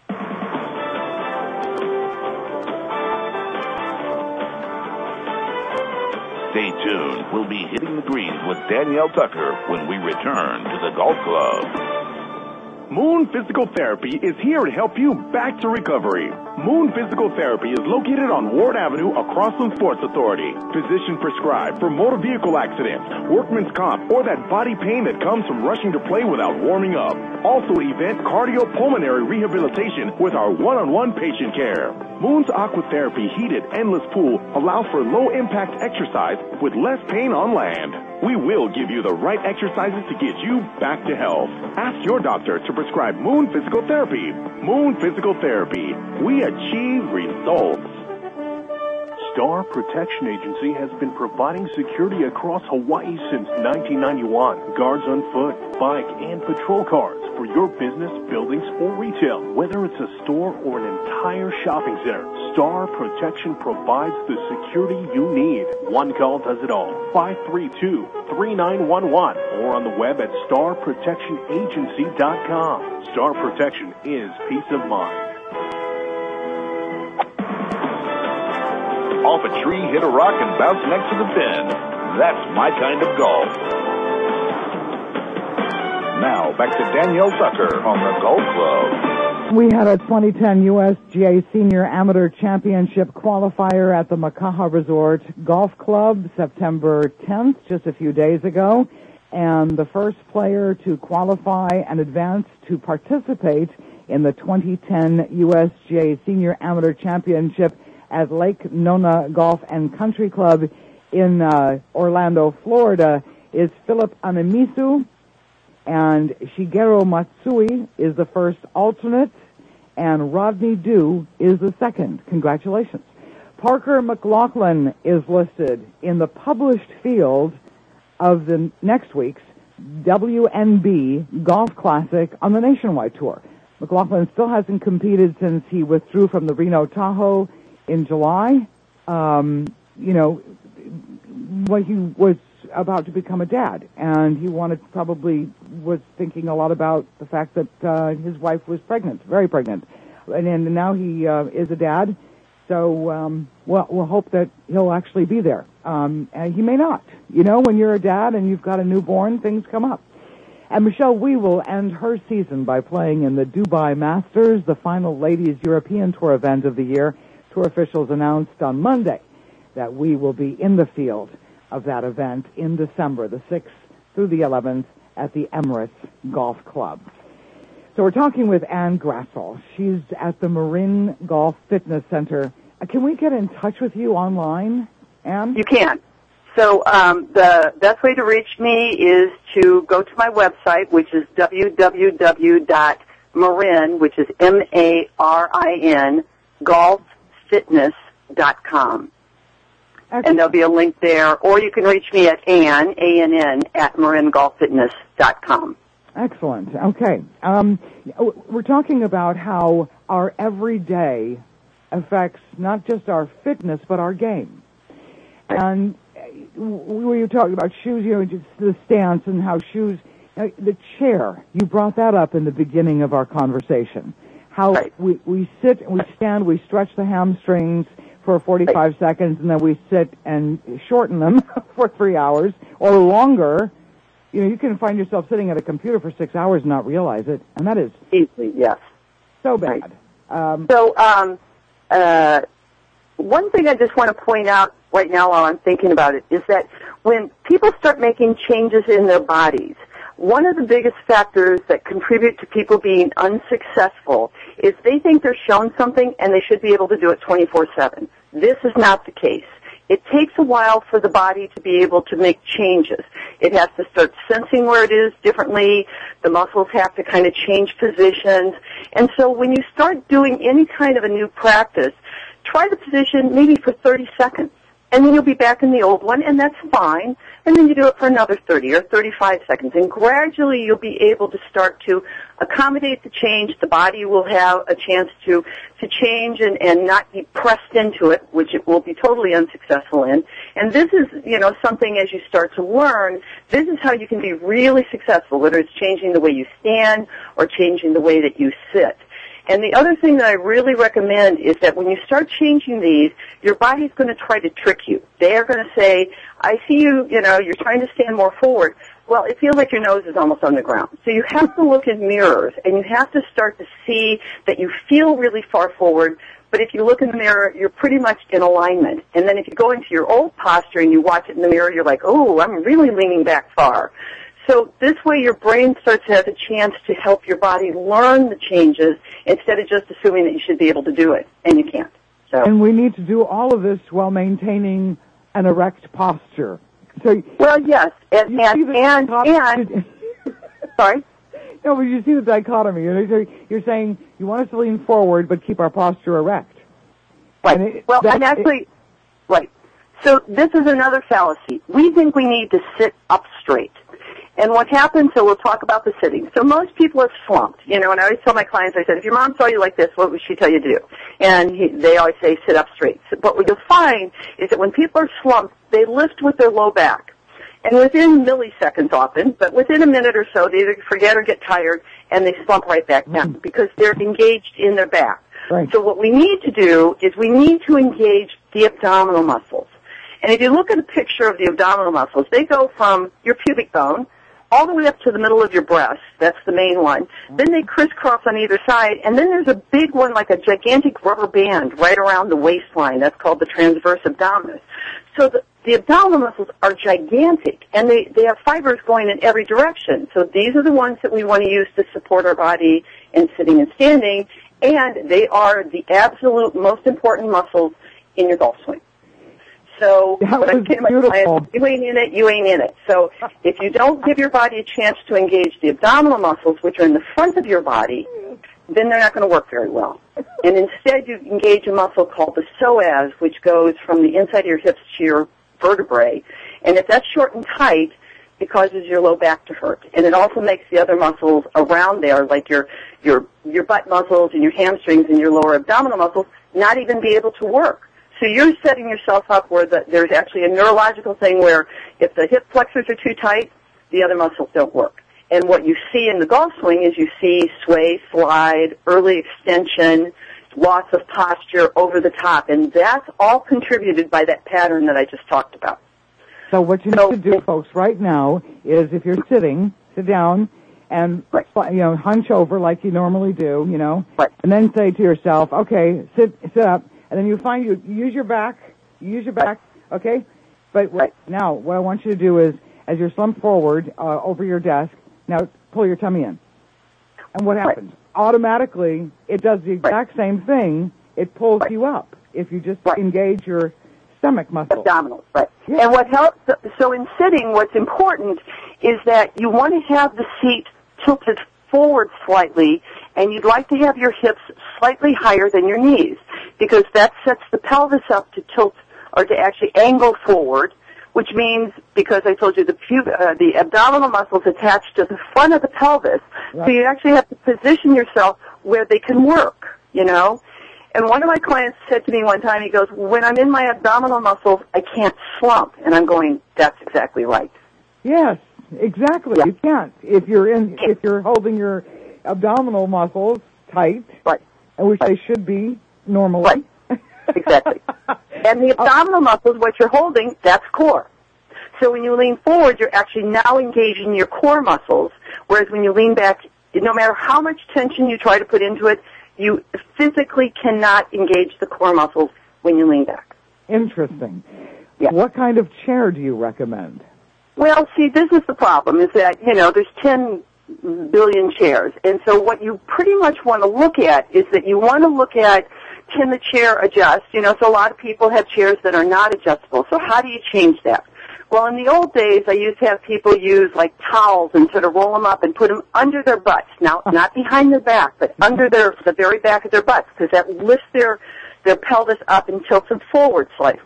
C: Stay tuned. We'll be hitting the greens with Danielle Tucker when we return to the Golf Club.
D: Moon Physical Therapy is here to help you back to recovery. Moon Physical Therapy is located on Ward Avenue across from Sports Authority. Physician prescribed for motor vehicle accidents, workman's comp, or that body pain that comes from rushing to play without warming up. Also event cardiopulmonary rehabilitation with our one-on-one patient care. Moon's Aquatherapy heated endless pool allows for low-impact exercise with less pain on land. We will give you the right exercises to get you back to health. Ask your doctor to prescribe Moon Physical Therapy. Moon Physical Therapy. We achieve results.
G: Star Protection Agency has been providing security across Hawaii since nineteen ninety-one. Guards on foot, bike, and patrol cars for your business, buildings, or retail. Whether it's a store or an entire shopping center, Star Protection provides the security you need. One call does it all. five three two, three nine one one or on the web at star protection agency dot com. Star Protection is peace of mind.
C: Off a tree, hit a rock, and bounce next to the pin. That's my kind of golf. Now, back to Danielle Tucker on the Golf Club.
A: We had a twenty ten U S G A Senior Amateur Championship qualifier at the Makaha Resort Golf Club September tenth, just a few days ago. And the first player to qualify and advance to participate in the twenty ten U S G A Senior Amateur Championship at Lake Nona Golf and Country Club in uh, Orlando, Florida, is Philip Anamisu, and Shigeru Matsui is the first alternate, and Rodney Dew is the second. Congratulations. Parker McLaughlin is listed in the published field of the next week's W N B Golf Classic on the Nationwide Tour. McLaughlin still hasn't competed since he withdrew from the Reno Tahoe in July. Um, you know, when he was about to become a dad, and he wanted, probably was thinking a lot about the fact that uh, his wife was pregnant, very pregnant, and, and now he uh, is a dad. So um, we'll, we'll hope that he'll actually be there. Um, and he may not. You know, when you're a dad and you've got a newborn, things come up. And Michelle Wie will end her season by playing in the Dubai Masters, the final Ladies European Tour event of the year. Tour officials announced on Monday that we will be in the field of that event in December, the sixth through the eleventh, at the Emirates Golf Club. So we're talking with Ann Grassel. She's at the Marin Golf Fitness Center. Uh, can we get in touch with you online, Ann?
E: You can. So um, the best way to reach me is to go to my website, which is w w w dot marin, which is M A R I N, golf fitness dot com. Excellent. And there'll be a link there, or you can reach me at Ann, A N N, at marin golf fitness dot com.
A: Excellent. Okay. Um, we're talking about how our everyday affects not just our fitness, but our game. And we were talking about shoes, you know, just the stance and how shoes, uh, the chair, you brought that up in the beginning of our conversation. How
E: right.
A: we, we sit, we stand, we stretch the hamstrings for forty-five right. seconds, and then we sit and shorten them for three hours or longer. You know, you can find yourself sitting at a computer for six hours and not realize it, and that is
E: easily, yes,
A: so bad.
E: Right. Um, so, um, uh, one thing I just want to point out right now while I'm thinking about it is that when people start making changes in their bodies, one of the biggest factors that contribute to people being unsuccessful is they think they're shown something and they should be able to do it twenty-four seven. This is not the case. It takes a while for the body to be able to make changes. It has to start sensing where it is differently. The muscles have to kind of change positions. And so when you start doing any kind of a new practice, try the position maybe for thirty seconds. And then you'll be back in the old one, and that's fine. and then you do it for another thirty or thirty-five seconds. And gradually you'll be able to start to accommodate the change. The body will have a chance to, to change and, and not be pressed into it, which it will be totally unsuccessful in. And this is, you know, something as you start to learn, this is how you can be really successful, whether it's changing the way you stand or changing the way that you sit. And the other thing that I really recommend is that when you start changing these, your body's going to try to trick you. They are going to say, I see you, you know, you're trying to stand more forward. Well, it feels like your nose is almost on the ground. So you have to look in mirrors, and you have to start to see that you feel really far forward, but if you look in the mirror, you're pretty much in alignment. And then if you go into your old posture and you watch it in the mirror, you're like, oh, I'm really leaning back far. So this way your brain starts to have a chance to help your body learn the changes instead of just assuming that you should be able to do it, and you can't. So.
A: And we need to do all of this while maintaining an erect posture. So,
E: well, yes, and, and, and, and, sorry?
A: No, but you see the dichotomy. You're, you're saying you want us to lean forward but keep our posture erect.
E: Right.
A: And it,
E: well,
A: that,
E: and actually,
A: it,
E: right. So this is another fallacy. We think we need to sit up straight. And what happens, so we'll talk about the sitting. So most people are slumped, you know, and I always tell my clients, I said, if your mom saw you like this, what would she tell you to do? And he, they always say, sit up straight. So, but what you'll find is that when people are slumped, they lift with their low back. And within milliseconds often, but within a minute or so, they either forget or get tired, and they slump right back down mm. because they're engaged in their back.
A: Right.
E: So what we need to do is we need to engage the abdominal muscles. And if you look at a picture of the abdominal muscles, they go from your pubic bone all the way up to the middle of your breast. That's the main one. Then they crisscross on either side, and then there's a big one like a gigantic rubber band right around the waistline. That's called the transverse abdominis. So the, the abdominal muscles are gigantic, and they, they have fibers going in every direction. So these are the ones that we want to use to support our body in sitting and standing, and they are the absolute most important muscles in your golf swing. So when I say to my clients, you ain't in it, you ain't in it. So if you don't give your body a chance to engage the abdominal muscles, which are in the front of your body, then they're not going to work very well. And instead you engage a muscle called the psoas, which goes from the inside of your hips to your vertebrae. And if that's short and tight, it causes your low back to hurt. And it also makes the other muscles around there, like your your your butt muscles and your hamstrings and your lower abdominal muscles, not even be able to work. So you're setting yourself up where the, there's actually a neurological thing where if the hip flexors are too tight, the other muscles don't work. And what you see in the golf swing is you see sway, slide, early extension, loss of posture over the top. And that's all contributed by that pattern that I just talked about.
A: So what you need so, to do, folks, right now is if you're sitting, sit down and,
E: right.
A: you know, hunch over like you normally do, you know,
E: right.
A: and then say to yourself, okay, sit, sit up. And then you find you, you use your back, you use your back, okay? But
E: right.
A: now what I want you to do is, as you're slumped forward uh, over your desk, now pull your tummy in. And what happens?
E: Right.
A: Automatically, it does the exact
E: right.
A: same thing. It pulls
E: right.
A: you up if you just
E: right.
A: engage your stomach muscle.
E: Abdominals, right.
A: Yeah.
E: And what helps, so in sitting, what's important is that you want to have the seat tilted forward slightly, and you'd like to have your hips slightly higher than your knees, because that sets the pelvis up to tilt or to actually angle forward, which means, because I told you the pub- uh, the abdominal muscles attached to the front of the pelvis, right. so you actually have to position yourself where they can work, you know. And one of my clients said to me one time, he goes, when I'm in my abdominal muscles, I can't slump. And I'm going, that's exactly right.
A: Yes. Exactly. Yeah. You can't if you're in if you're holding your abdominal muscles tight,
E: right.
A: which
E: right.
A: they should be normally.
E: Right. Exactly. And the abdominal muscles, what you're holding, that's core. So when you lean forward, you're actually now engaging your core muscles, whereas when you lean back, no matter how much tension you try to put into it, you physically cannot engage the core muscles when you lean back.
A: Interesting.
E: Yeah.
A: What kind of chair do you recommend?
E: Well, see, this is the problem, is that, you know, there's ten billion chairs. And so what you pretty much want to look at is that you want to look at, can the chair adjust? You know, so a lot of people have chairs that are not adjustable. So how do you change that? Well, in the old days, I used to have people use, like, towels and sort of roll them up and put them under their butts. Now, not behind their back, but under their the very back of their butts, because that lifts their, their pelvis up and tilts them forward slightly.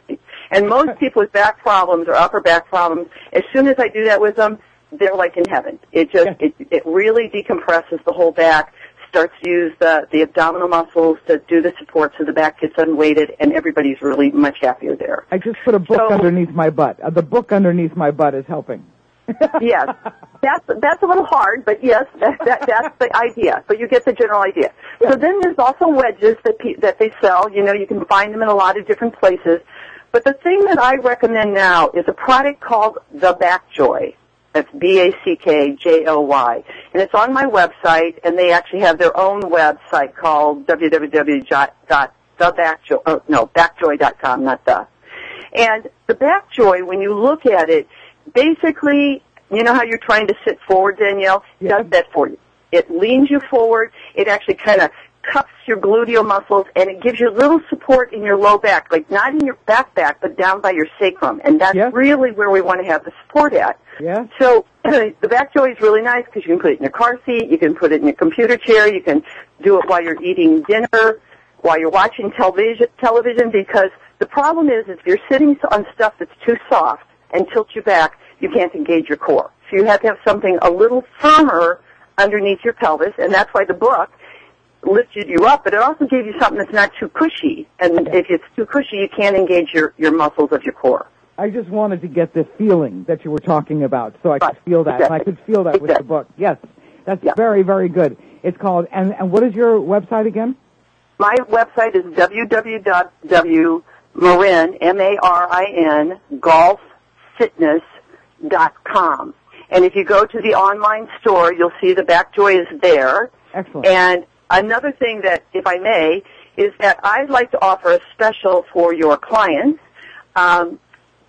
E: And most people with back problems or upper back problems, as soon as I do that with them, they're like in heaven. It just, it, it really decompresses the whole back, starts to use the, the abdominal muscles to do the support so the back gets unweighted, and everybody's really much happier there.
A: I just put a book so, underneath my butt. Uh, the book underneath my butt is helping.
E: Yes. That's, that's a little hard, but yes, that, that, that's the idea. But you get the general idea. Yeah. So then there's also wedges that, pe- that they sell. You know, you can find them in a lot of different places. But the thing that I recommend now is a product called the Backjoy. That's B A C K J O Y. And it's on my website, and they actually have their own website called w w w dot the backjoy, oh, no, backjoy dot com, not the. And the Backjoy, when you look at it, basically, you know how you're trying to sit forward, Danielle? It
A: yeah.
E: does that for you. It leans you forward. It actually kind of cups your gluteal muscles, and it gives you a little support in your low back, like not in your back back, but down by your sacrum. And that's yeah. really where we want to have the support at.
A: Yeah.
E: So the Backjoy is really nice because you can put it in your car seat, you can put it in your computer chair, you can do it while you're eating dinner, while you're watching television, television because the problem is if you're sitting on stuff that's too soft and tilts you back, you can't engage your core. So you have to have something a little firmer underneath your pelvis, and that's why the book lifted you up, but it also gave you something that's not too cushy. And if it's too cushy, you can't engage your, your muscles of your core.
A: I just wanted to get the feeling that you were talking about, so I
E: right.
A: could feel that, exactly. and I could feel that
E: exactly.
A: with the book. Yes, that's
E: yeah.
A: very, very good. It's called, and, and what is your website again?
E: My website is w w w dot marin, M A R I N, golf fitness dot com. And if you go to the online store, you'll see the Backjoy is there.
A: Excellent.
E: And another thing that, if I may, is that I'd like to offer a special for your clients. Um,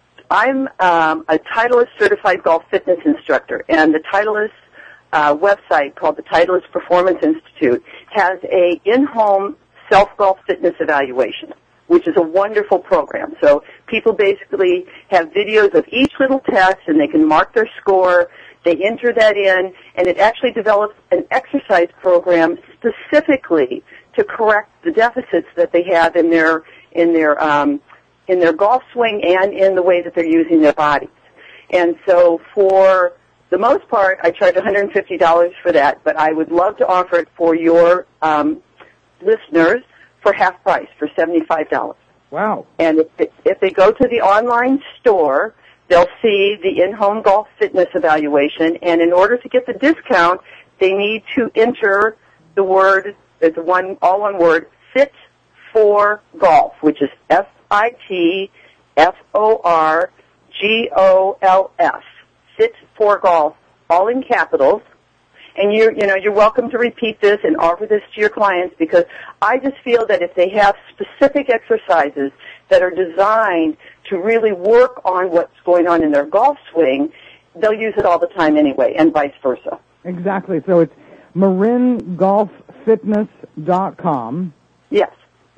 E: I'm um, a Titleist certified golf fitness instructor, and the Titleist uh, website called the Titleist Performance Institute has a in-home self-golf fitness evaluation, which is a wonderful program. So people basically have videos of each little test, and they can mark their score. They enter that in, and it actually develops an exercise program specifically to correct the deficits that they have in their in their um, in their golf swing and in the way that they're using their bodies. And so for the most part, I charge one hundred fifty dollars for that, but I would love to offer it for your um, listeners for half price, for seventy-five dollars.
A: Wow.
E: And if they, if they go to the online store, they'll see the in-home golf fitness evaluation, and in order to get the discount, they need to enter the word, it's one, all one word, Fit for Golf, which is F I T F O R G O L F, Fit for Golf, all in capitals. And you're, you know, you're welcome to repeat this and offer this to your clients, because I just feel that if they have specific exercises that are designed to really work on what's going on in their golf swing, they'll use it all the time anyway, and vice versa.
A: Exactly. So it's marin golf fitness dot com.
E: Yes.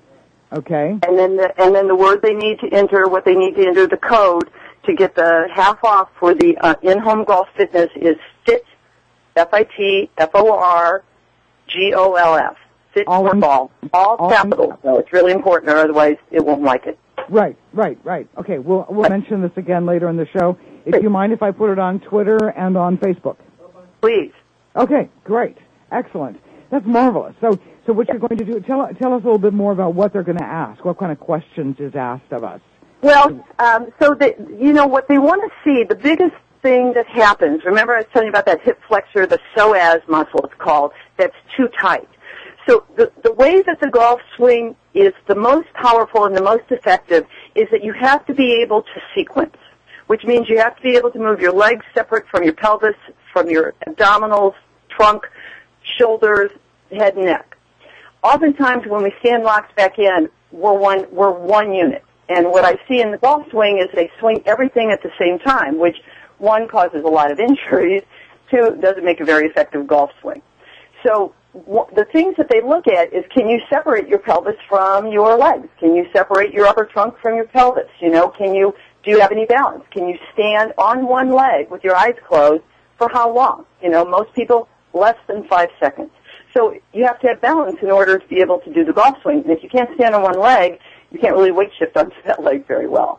A: Okay.
E: And then the, and then the word they need to enter, what they need to enter, the code to get the half off for the uh, in-home golf fitness is FIT, F I T F O R G O L F. Fit
A: all
E: for
A: in,
E: golf. All, all capitals. So it's really important, or otherwise it won't like it.
A: Right, right, right. Okay, we'll we'll mention this again later in the show. If you mind if I put it on Twitter and on Facebook?
E: Please.
A: Okay, great. Excellent. That's marvelous. So so what you're going to do, tell tell us a little bit more about what they're going to ask. What kind of questions is asked of us?
E: Well, um, so that, you know, what they want to see, the biggest thing that happens, remember I was telling you about that hip flexor, the psoas muscle it's called, that's too tight. So the, the way that the golf swing is the most powerful and the most effective is that you have to be able to sequence, which means you have to be able to move your legs separate from your pelvis, from your abdominals, trunk, shoulders, head, and neck. Oftentimes when we stand locked back in, we're one, we're one unit. And what I see in the golf swing is they swing everything at the same time, which, one, causes a lot of injuries, two, doesn't make a very effective golf swing. So the things that they look at is, can you separate your pelvis from your legs? Can you separate your upper trunk from your pelvis? You know, can you, do you have any balance? Can you stand on one leg with your eyes closed for how long? You know, most people, less than five seconds. So you have to have balance in order to be able to do the golf swing. And if you can't stand on one leg, you can't really weight shift onto that leg very well.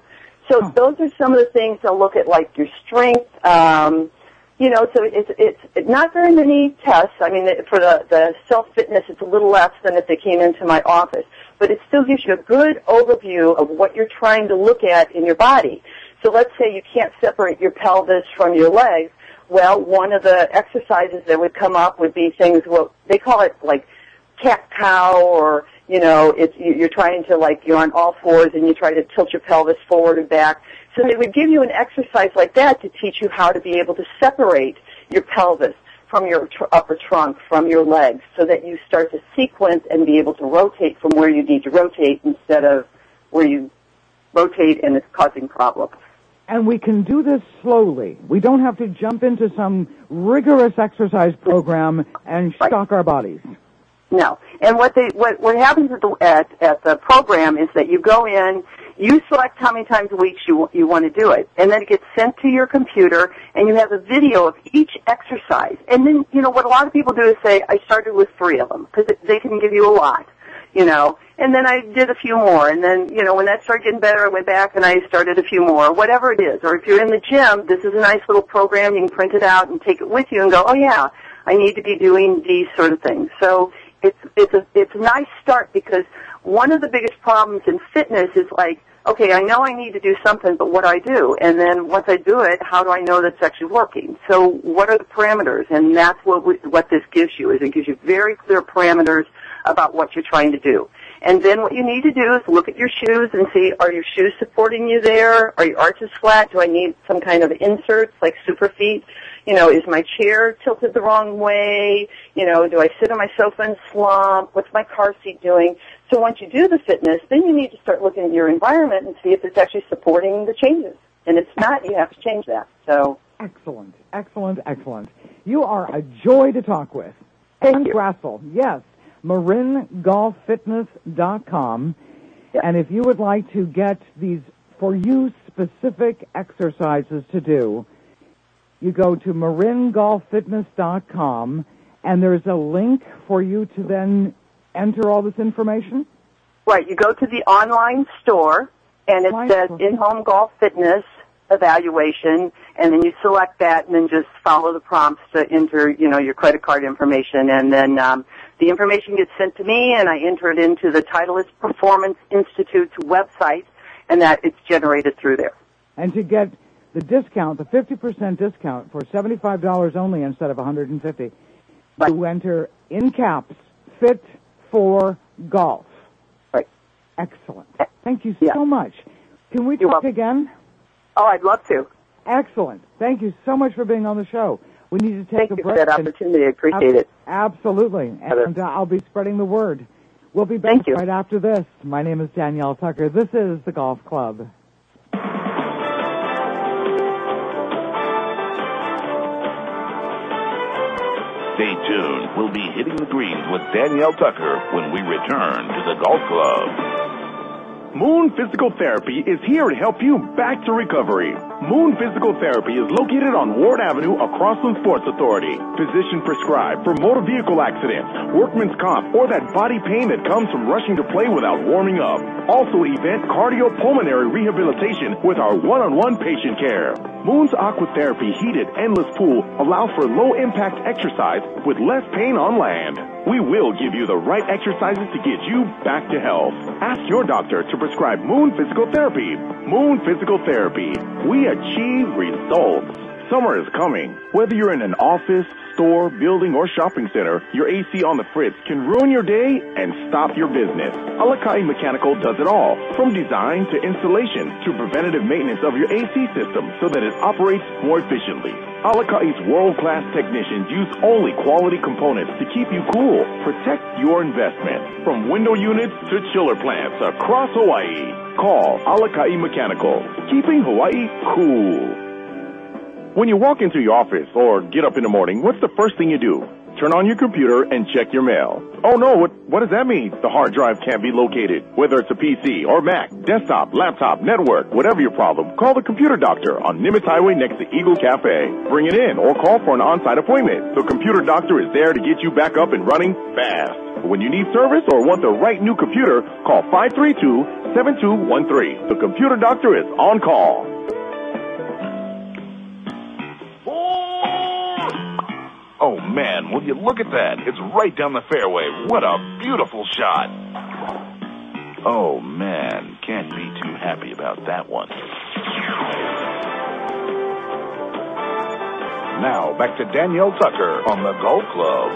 E: So oh. those are some of the things they'll look at, like your strength. Um, you know, so it's it's not very many tests. I mean, for the the self fitness, it's a little less than if they came into my office, but it still gives you a good overview of what you're trying to look at in your body. So let's say you can't separate your pelvis from your legs. Well, one of the exercises that would come up would be things, well, they call it like cat-cow, or, you know, it's, you're trying to, like, you're on all fours and you try to tilt your pelvis forward and back. So they would give you an exercise like that to teach you how to be able to separate your pelvis from your tr- upper trunk, from your legs, so that you start to sequence and be able to rotate from where you need to rotate instead of where you rotate and it's causing problems.
A: And we can do this slowly. We don't have to jump into some rigorous exercise program and
E: right.
A: shock our bodies.
E: No. And what they what what happens at the at, at the program is that you go in, you select how many times a week you you want to do it, and then it gets sent to your computer, and you have a video of each exercise. And then, you know, what a lot of people do is say, I started with three of them, because they can give you a lot, you know. And then I did a few more, and then, you know, when that started getting better, I went back and I started a few more, whatever it is. Or if you're in the gym, this is a nice little program. You can print it out and take it with you and go, oh, yeah, I need to be doing these sort of things. So it's it's a it's a nice start, because one of the biggest problems in fitness is like, okay, I know I need to do something, but what do I do? And then once I do it, how do I know that's actually working? So what are the parameters? And that's what we, what this gives you, is it gives you very clear parameters about what you're trying to do. And then what you need to do is look at your shoes and see, are your shoes supporting you there? Are your arches flat? Do I need some kind of inserts like Superfeet? You know, is my chair tilted the wrong way? You know, do I sit on my sofa and slump? What's my car seat doing? So once you do the fitness, then you need to start looking at your environment and see if it's actually supporting the changes. And if it's not, you have to change that. So
A: excellent, excellent, excellent. You are a joy to talk with.
E: Thank you.
A: Grassel, yes. Marin Golf Fitness dot com. Yep. And if you would like to get these for you specific exercises to do, you go to Marin Golf Fitness dot com, and there's a link for you to then enter all this information?
E: Right. You go to the online store, and it online says store. In-Home Golf Fitness Evaluation, and then you select that, and then just follow the prompts to enter, you know, your credit card information, and then um, the information gets sent to me, and I enter it into the Titleist Performance Institute's website, and that it's generated through there.
A: And to get the discount, the fifty percent discount for seventy-five dollars only instead of one hundred fifty dollars, right. You enter in caps, Fit for Golf.
E: Right.
A: Excellent. Thank you
E: yeah.
A: so much. Can we
E: You're
A: talk
E: welcome.
A: again?
E: Oh, I'd love to.
A: Excellent. Thank you so much for being on the show. We need to take
E: Thank
A: a
E: you
A: break.
E: for that opportunity. I appreciate it.
A: Absolutely. And uh, I'll be spreading the word. We'll be back
E: Thank you.
A: right after this. My name is Danielle Tucker. This is The Golf Club.
C: Stay tuned. We'll be hitting the greens with Danielle Tucker when we return to The Golf Club.
D: Moon Physical Therapy is here to help you back to recovery. Moon Physical Therapy is located on Ward Avenue across from Sports Authority. Physician prescribed for motor vehicle accidents, workman's comp, or that body pain that comes from rushing to play without warming up. Also event cardiopulmonary rehabilitation with our one-on-one patient care. Moon's Aquatherapy heated endless pool allows for low-impact exercise with less pain on land. We will give you the right exercises to get you back to health. Ask your doctor to prescribe Moon Physical Therapy. Moon Physical Therapy. We achieve results. Summer is coming. Whether you're in an office, store, building, or shopping center, your A C on the fritz can ruin your day and stop your business. Alakai Mechanical does it all, from design to installation to preventative maintenance of your A C system so that it operates more efficiently. Alakai's world-class technicians use only quality components to keep you cool. Protect your investment. From window units to chiller plants across Hawaii. Call Alakai Mechanical, keeping Hawaii cool. When you walk into your office or get up in the morning, what's the first thing you do? Turn on your computer and check your mail. Oh no, what, what does that mean? The hard drive can't be located. Whether it's a P C or Mac, desktop, laptop, network, whatever your problem, call the computer doctor on Nimitz Highway next to Eagle Cafe. Bring it in or call for an on-site appointment. The computer doctor is there to get you back up and running fast. When you need service or want the right new computer, call five three two, seven two one three. The computer doctor is on call.
C: Oh, man, will you look at that? It's right down the fairway. What a beautiful shot. Oh, man, can't be too happy about that one. Now, back to Danielle Tucker on the Golf Club.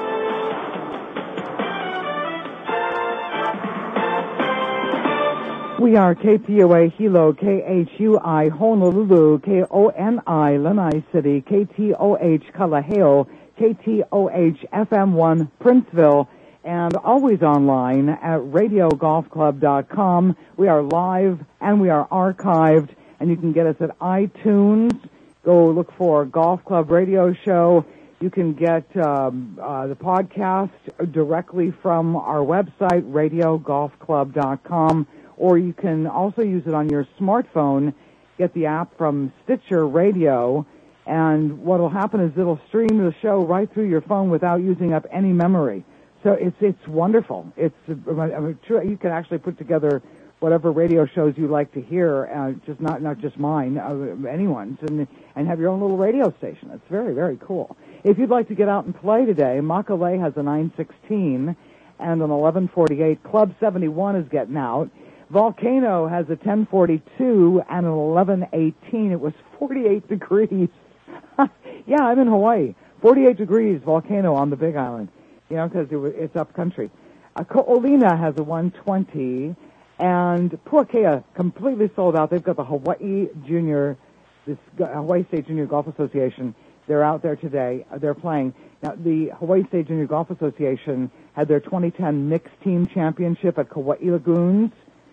A: We are K P O A Hilo, K H U I Honolulu, K O N I Lanai City, K T O H Kalaheo, K T O H F M one Princeville, and always online at radio golf club dot com. We are live and we are archived, and you can get us at iTunes. Go look for Golf Club Radio Show. You can get um, uh, the podcast directly from our website, radio golf club dot com, or you can also use it on your smartphone. Get the app from Stitcher Radio, and what will happen is it'll stream the show right through your phone without using up any memory. So it's it's wonderful. It's I mean, you can actually put together whatever radio shows you like to hear, uh, just not not just mine, uh, anyone's, and and have your own little radio station. It's very, very cool. If you'd like to get out and play today, Makalei has a nine sixteen and an eleven forty-eight. Club seventy-one is getting out. Volcano has a ten forty-two and an eleven eighteen. It was forty-eight degrees. Yeah, I'm in Hawaii. forty-eight degrees, Volcano on the Big Island. You know, because it, it's up country. Uh, Ko'olina has a one twenty, and Puakea completely sold out. They've got the Hawaii Junior, this Hawaii State Junior Golf Association. They're out there today. They're playing. Now, the Hawaii State Junior Golf Association had their twenty ten mixed team championship at Kauai Lagoons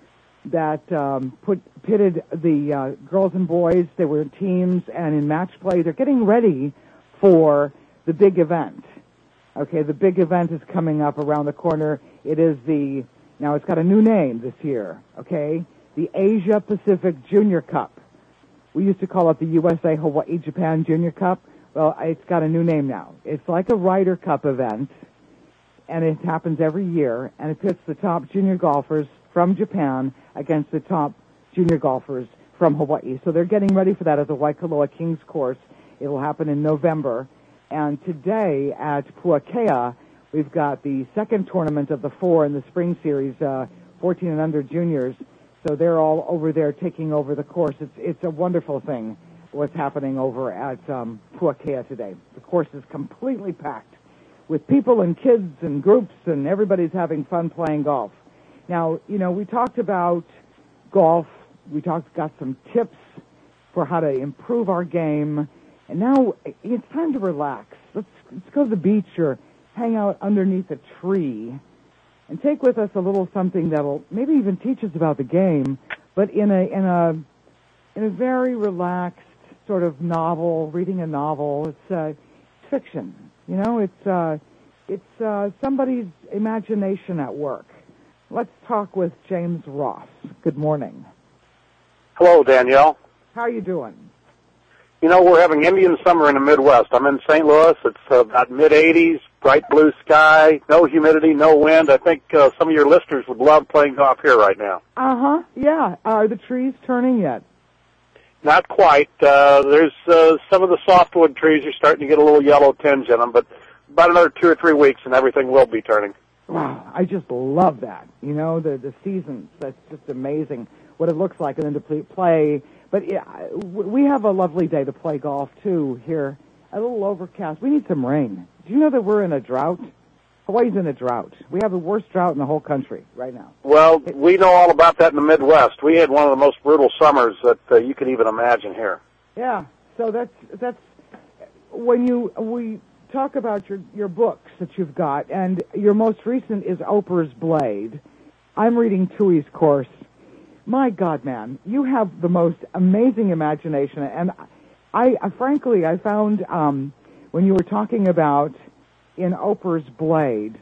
A: that um, put pitted the uh, girls and boys. They were teams, and in match play, they're getting ready for the big event. Okay, the big event is coming up around the corner. It is the, now it's got a new name this year, okay? The Asia Pacific Junior Cup. We used to call it the U S A Hawaii Japan Junior Cup. Well, it's got a new name now. It's like a Ryder Cup event, and it happens every year, and it pits the top junior golfers from Japan against the top junior golfers from Hawaii. So they're getting ready for that at the Waikoloa Kings course. It will happen in November. And today at Puakea, we've got the second tournament of the four in the spring series, uh, fourteen and under juniors. So they're all over there taking over the course. It's it's a wonderful thing what's happening over at um, Puakea today. The course is completely packed with people and kids and groups, and everybody's having fun playing golf. Now, you know, we talked about golf. We talked got some tips for how to improve our game. And now it's time to relax. Let's, let's go to the beach or hang out underneath a tree and take with us a little something that'll maybe even teach us about the game, but in a in a in a very relaxed sort of novel, reading a novel. It's uh, fiction, you know. It's uh, it's uh, somebody's imagination at work. Let's talk with James Ross. Good morning.
H: Hello, Danielle.
A: How are you doing?
H: You know, we're having Indian summer in the Midwest. I'm in Saint Louis. It's uh, about mid eighties, bright blue sky, no humidity, no wind. I think uh, some of your listeners would love playing golf here right now.
A: Uh-huh, yeah. Are the trees turning yet?
H: Not quite. Uh, there's uh, some of the softwood trees are starting to get a little yellow tinge in them, but about another two or three weeks and everything will be turning.
A: Wow, I just love that. You know, the, the seasons, that's just amazing what it looks like, and then to play. But yeah, we have a lovely day to play golf, too, here. A little overcast. We need some rain. Do you know that we're in a drought? Hawaii's in a drought. We have the worst drought in the whole country right now.
H: Well, we know all about that in the Midwest. We had one of the most brutal summers that uh, you could even imagine here.
A: Yeah, so that's, that's when you, we talk about your, your books that you've got, and your most recent is Oprah's Blade. I'm reading Tui's course. My God, man, you have the most amazing imagination. And I, I frankly, I found um, when you were talking about in Oprah's Blade,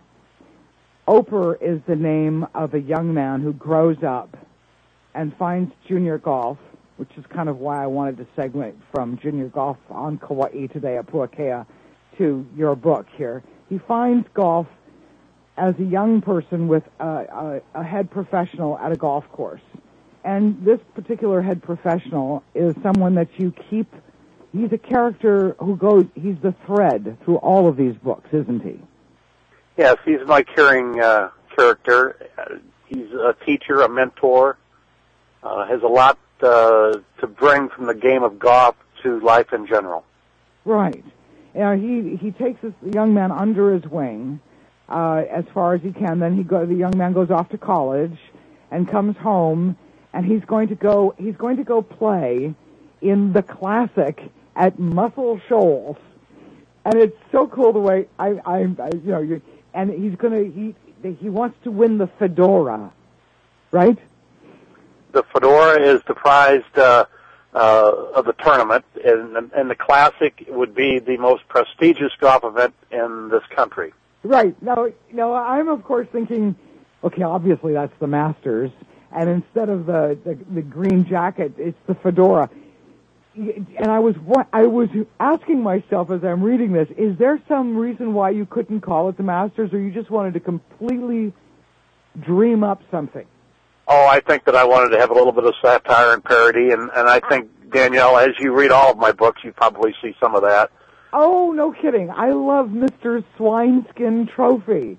A: Oprah is the name of a young man who grows up and finds junior golf, which is kind of why I wanted to segue from junior golf on Kauai today at Puakea to your book here. He finds golf as a young person with a, a, a head professional at a golf course. and this particular head professional is someone that you keep. He's a character who goes. He's the thread through all of these books, isn't he?
H: Yes, he's my caring uh, character. Uh, he's a teacher, a mentor. Uh, has a lot uh, to bring from the game of golf to life in general.
A: Right. Uh, he he takes this young man under his wing uh, as far as he can. Then he go. The young man goes off to college and comes home, and he's going to go. He's going to go play in the Classic at Muscle Shoals, and it's so cool the way I, I, I you know, you and he's gonna he he wants to win the fedora, right?
H: The fedora is the prized uh, uh, of the tournament, and, and the Classic would be the most prestigious golf event in this country.
A: Right. Now, now I'm of course thinking, okay, obviously that's the Masters, and instead of the the, the green jacket, it's the fedora. And I was I was asking myself as I'm reading this, is there some reason why you couldn't call it the Masters, or you just wanted to completely dream up something?
H: Oh, I think that I wanted to have a little bit of satire and parody, and, and I think, Danielle, as you read all of my books, you probably see some of that.
A: Oh, no kidding. I love Mister Swineskin Trophy.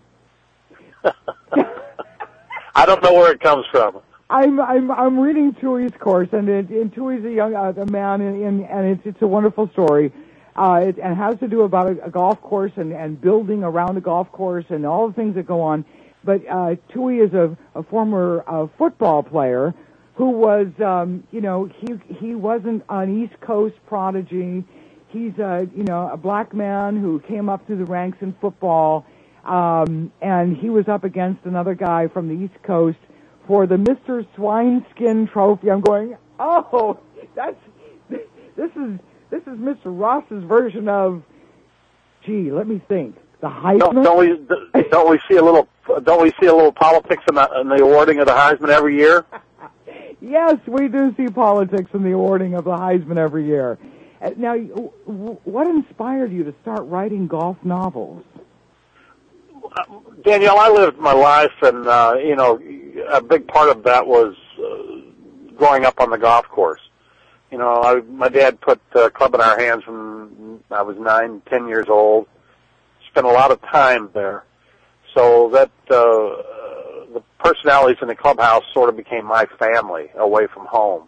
H: I don't know where it comes from.
A: I'm I'm I'm reading Tui's course, and, it, and Tui's a young uh, a man, in, in, and it's it's a wonderful story. Uh, it and has to do about a, a golf course and, and building around a golf course and all the things that go on. But uh, Tui is a, a former uh, football player who was, um, you know, he he wasn't an East Coast prodigy. He's a you know a black man who came up through the ranks in football, um, and he was up against another guy from the East Coast for the Mister Swineskin Trophy. I'm going, oh, that's this is this is Mister Ross's version of, gee, let me think, the Heisman.
H: Don't, don't we don't we see a little don't we see a little politics in the, in the awarding of the Heisman every year?
A: Yes, we do see politics in the awarding of the Heisman every year. Uh, now, what inspired you to start writing golf novels?
H: Danielle, I lived my life, and uh, you know, a big part of that was uh, growing up on the golf course. You know, I, my dad put a club in our hands when I was nine, ten years old. Spent a lot of time there, so that uh, the personalities in the clubhouse sort of became my family away from home.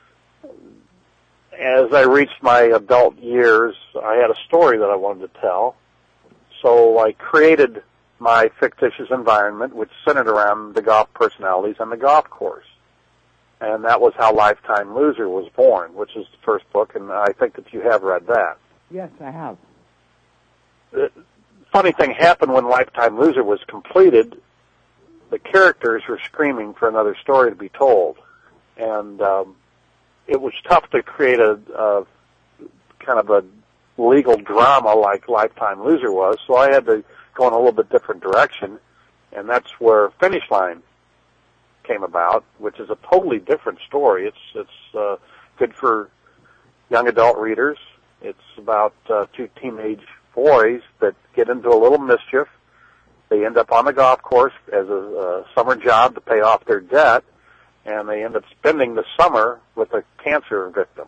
H: As I reached my adult years, I had a story that I wanted to tell, so I created my fictitious environment, which centered around the golf personalities and the golf course. And that was how Lifetime Loser was born, which is the first book, and I think that you have read that.
A: Yes, I have.
H: The funny thing happened when Lifetime Loser was completed. The characters were screaming for another story to be told. And um, it was tough to create a, a kind of a legal drama like Lifetime Loser was, so I had to go in a little bit different direction, and that's where Finish Line came about, which is a totally different story. It's it's uh, good for young adult readers. It's about uh, two teenage boys that get into a little mischief. They end up on the golf course as a, a summer job to pay off their debt, and they end up spending the summer with a cancer victim.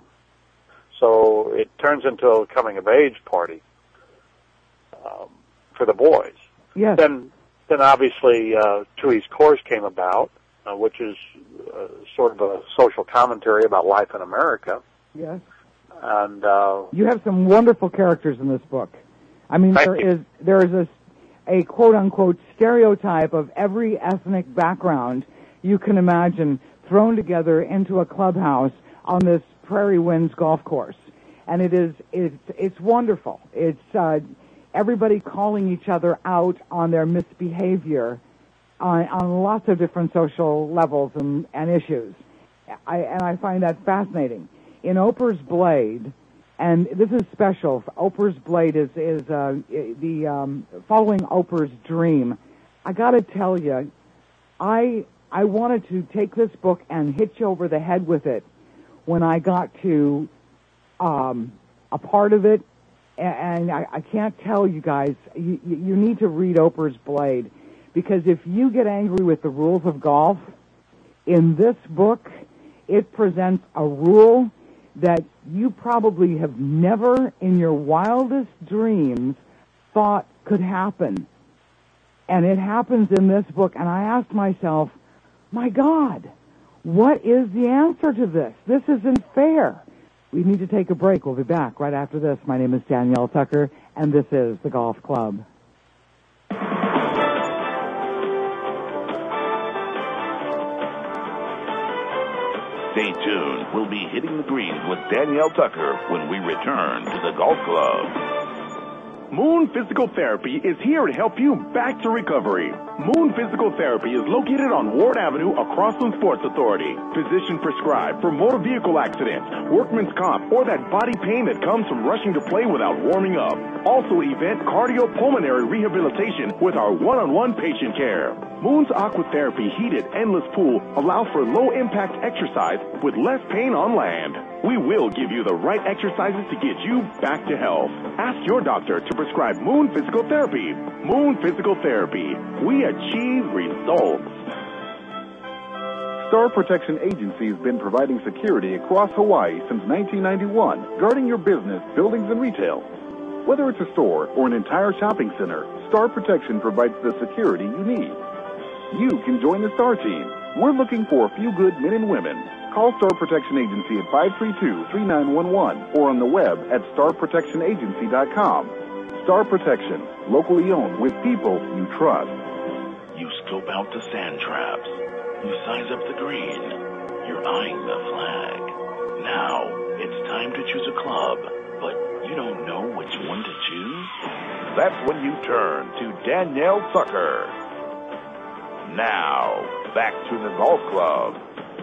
H: So it turns into a coming-of-age party um, for the boys.
A: Yes.
H: Then, then obviously, uh, Tui's Course came about, uh, which is uh, sort of a social commentary about life in America.
A: Yes.
H: And uh,
A: you have some wonderful characters in this book. I mean, there
H: you.
A: is there is a, a quote-unquote stereotype of every ethnic background you can imagine thrown together into a clubhouse on this Prairie Winds golf course. And it is, it's, it's wonderful. It's, uh, everybody calling each other out on their misbehavior on, on lots of different social levels and, and issues. I, and I find that fascinating. In Oprah's Blade, and this is special, Oprah's Blade is, is uh, the um, following Oprah's dream. I got to tell you, I I wanted to take this book and hit you over the head with it when I got to um, a part of it, and I, I can't tell you guys, you, you need to read Oprah's Blade, because if you get angry with the rules of golf, in this book, It presents a rule that you probably have never in your wildest dreams thought could happen. And it happens in this book, and I asked myself, my God, what is the answer to this? This isn't fair. We need to take a break. We'll be back right after this. My name is Danielle Tucker, and this is The Golf Club.
C: Stay tuned. We'll be hitting the greens with Danielle Tucker when we return to The Golf Club.
D: Moon Physical Therapy is here to help you back to recovery. Moon Physical Therapy is located on Ward Avenue across from Sports Authority. Physician prescribed for motor vehicle accidents, workman's comp, or that body pain that comes from rushing to play without warming up. Also event cardiopulmonary rehabilitation with our one-on-one patient care. Moon's Aquatherapy heated endless pool allows for low-impact exercise with less pain on land. We will give you the right exercises to get you back to health. Ask your doctor to prescribe Moon Physical Therapy. Moon Physical Therapy. We achieve results.
F: Star Protection Agency has been providing security across Hawaii since nineteen ninety-one, guarding your business, buildings, and retail. Whether it's a store or an entire shopping center, Star Protection provides the security you need. You can join the Star Team. We're looking for a few good men and women. Call Star Protection Agency at five three two, three nine one one or on the web at star protection agency dot com. Star Protection, locally owned with people you trust.
C: You scope out the sand traps. You size up the green. You're eyeing the flag. Now, it's time to choose a club, but you don't know which one to choose? That's when you turn to Danielle Tucker. Now, back to the Golf Club.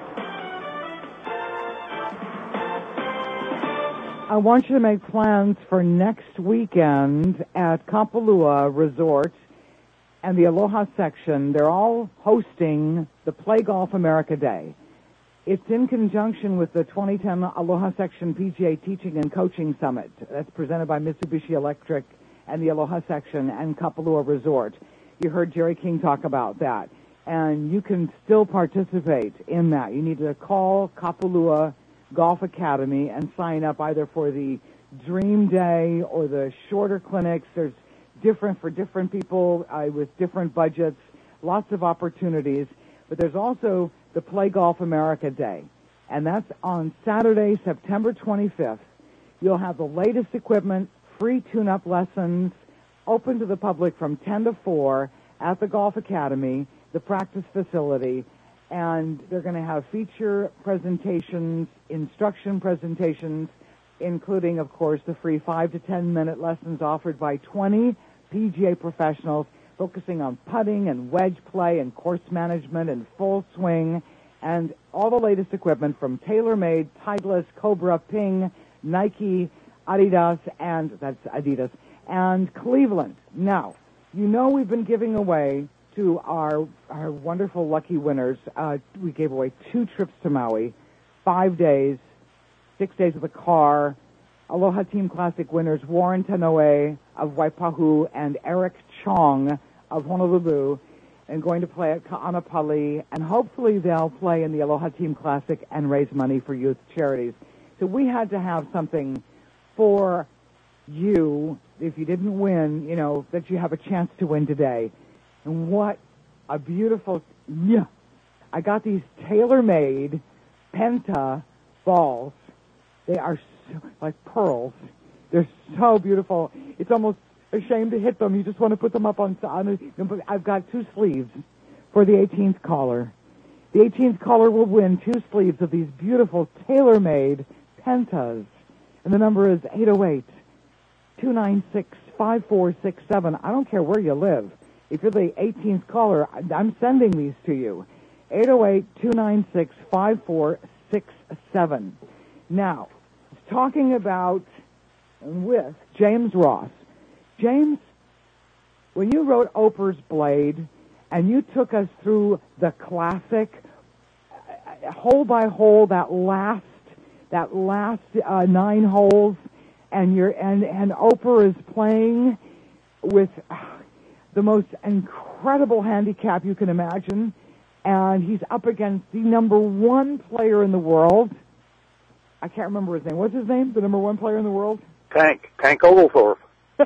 A: I want you to make plans for next weekend at Kapalua Resort and the Aloha section. They're all hosting the Play Golf America Day. It's in conjunction with the twenty ten Aloha Section P G A Teaching and Coaching Summit. That's presented by Mitsubishi Electric and the Aloha Section and Kapalua Resort. You heard Jerry King talk about that. And you can still participate in that. You need to call Kapalua Golf Academy and sign up either for the Dream Day or the shorter clinics. There's different for different people uh, with different budgets, lots of opportunities. But there's also the Play Golf America Day, and that's on Saturday, September twenty-fifth. You'll have the latest equipment, free tune-up lessons, open to the public from ten to four at the Golf Academy, the practice facility, and they're going to have feature presentations, instruction presentations, including, of course, the free five to ten minute lessons offered by twenty P G A professionals focusing on putting and wedge play and course management and full swing, and all the latest equipment from TaylorMade, Titleist, Cobra, Ping, Nike, Adidas, and that's Adidas, and Cleveland. Now, you know we've been giving away to our our wonderful lucky winners. Uh, we gave away two trips to Maui, five days, six days with a car. Aloha Team Classic winners Warren Tanoe of Waipahu and Eric Chong of Honolulu, and going to play at Ka'anapali, and hopefully they'll play in the Aloha Team Classic and raise money for youth charities. So we had to have something for you, if you didn't win, you know, that you have a chance to win today. And what a beautiful, yeah, I got these TaylorMade Penta balls. They are so, like pearls. They're so beautiful. It's almost a shame to hit them. You just want to put them up on, on I've got two sleeves for the eighteenth caller. The eighteenth caller will win two sleeves of these beautiful TaylorMade Pentas. And the number is eight oh eight, two nine six, five four six seven. I don't care where you live. If you're the eighteenth caller, I'm sending these to you. eight oh eight, two nine six, five four six seven. Now, talking about with James Ross. James, when you wrote Oprah's Blade and you took us through the classic, uh, hole by hole, that last that last uh, nine holes, and you're and and Oprah is playing with uh, the most incredible handicap you can imagine, and he's up against the number one player in the world. I can't remember his name. What's his name? The number one player in the world?
H: Tank. Tank Oglethorpe.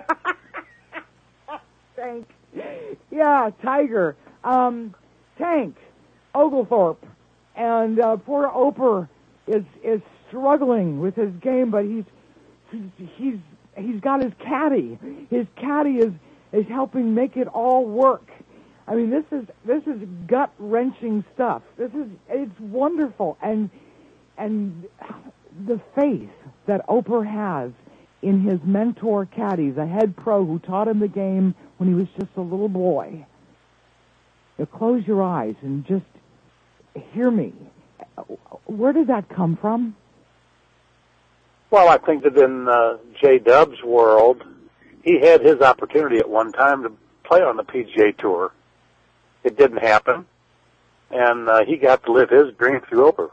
A: Tank. Yeah, Tiger. Um, Tank Oglethorpe. And uh, poor Oper is is struggling with his game, but he's he's he's, he's got his caddy. His caddy is, is helping make it all work. I mean, this is this is gut-wrenching stuff. This is it's wonderful, and and the faith that Oper has in his mentor caddies, a head pro who taught him the game when he was just a little boy. You close your eyes and just hear me. Where did that come from?
H: Well, I think that in uh, J. Dub's world, he had his opportunity at one time to play on the P G A Tour. It didn't happen, and uh, he got to live his dream through Oper.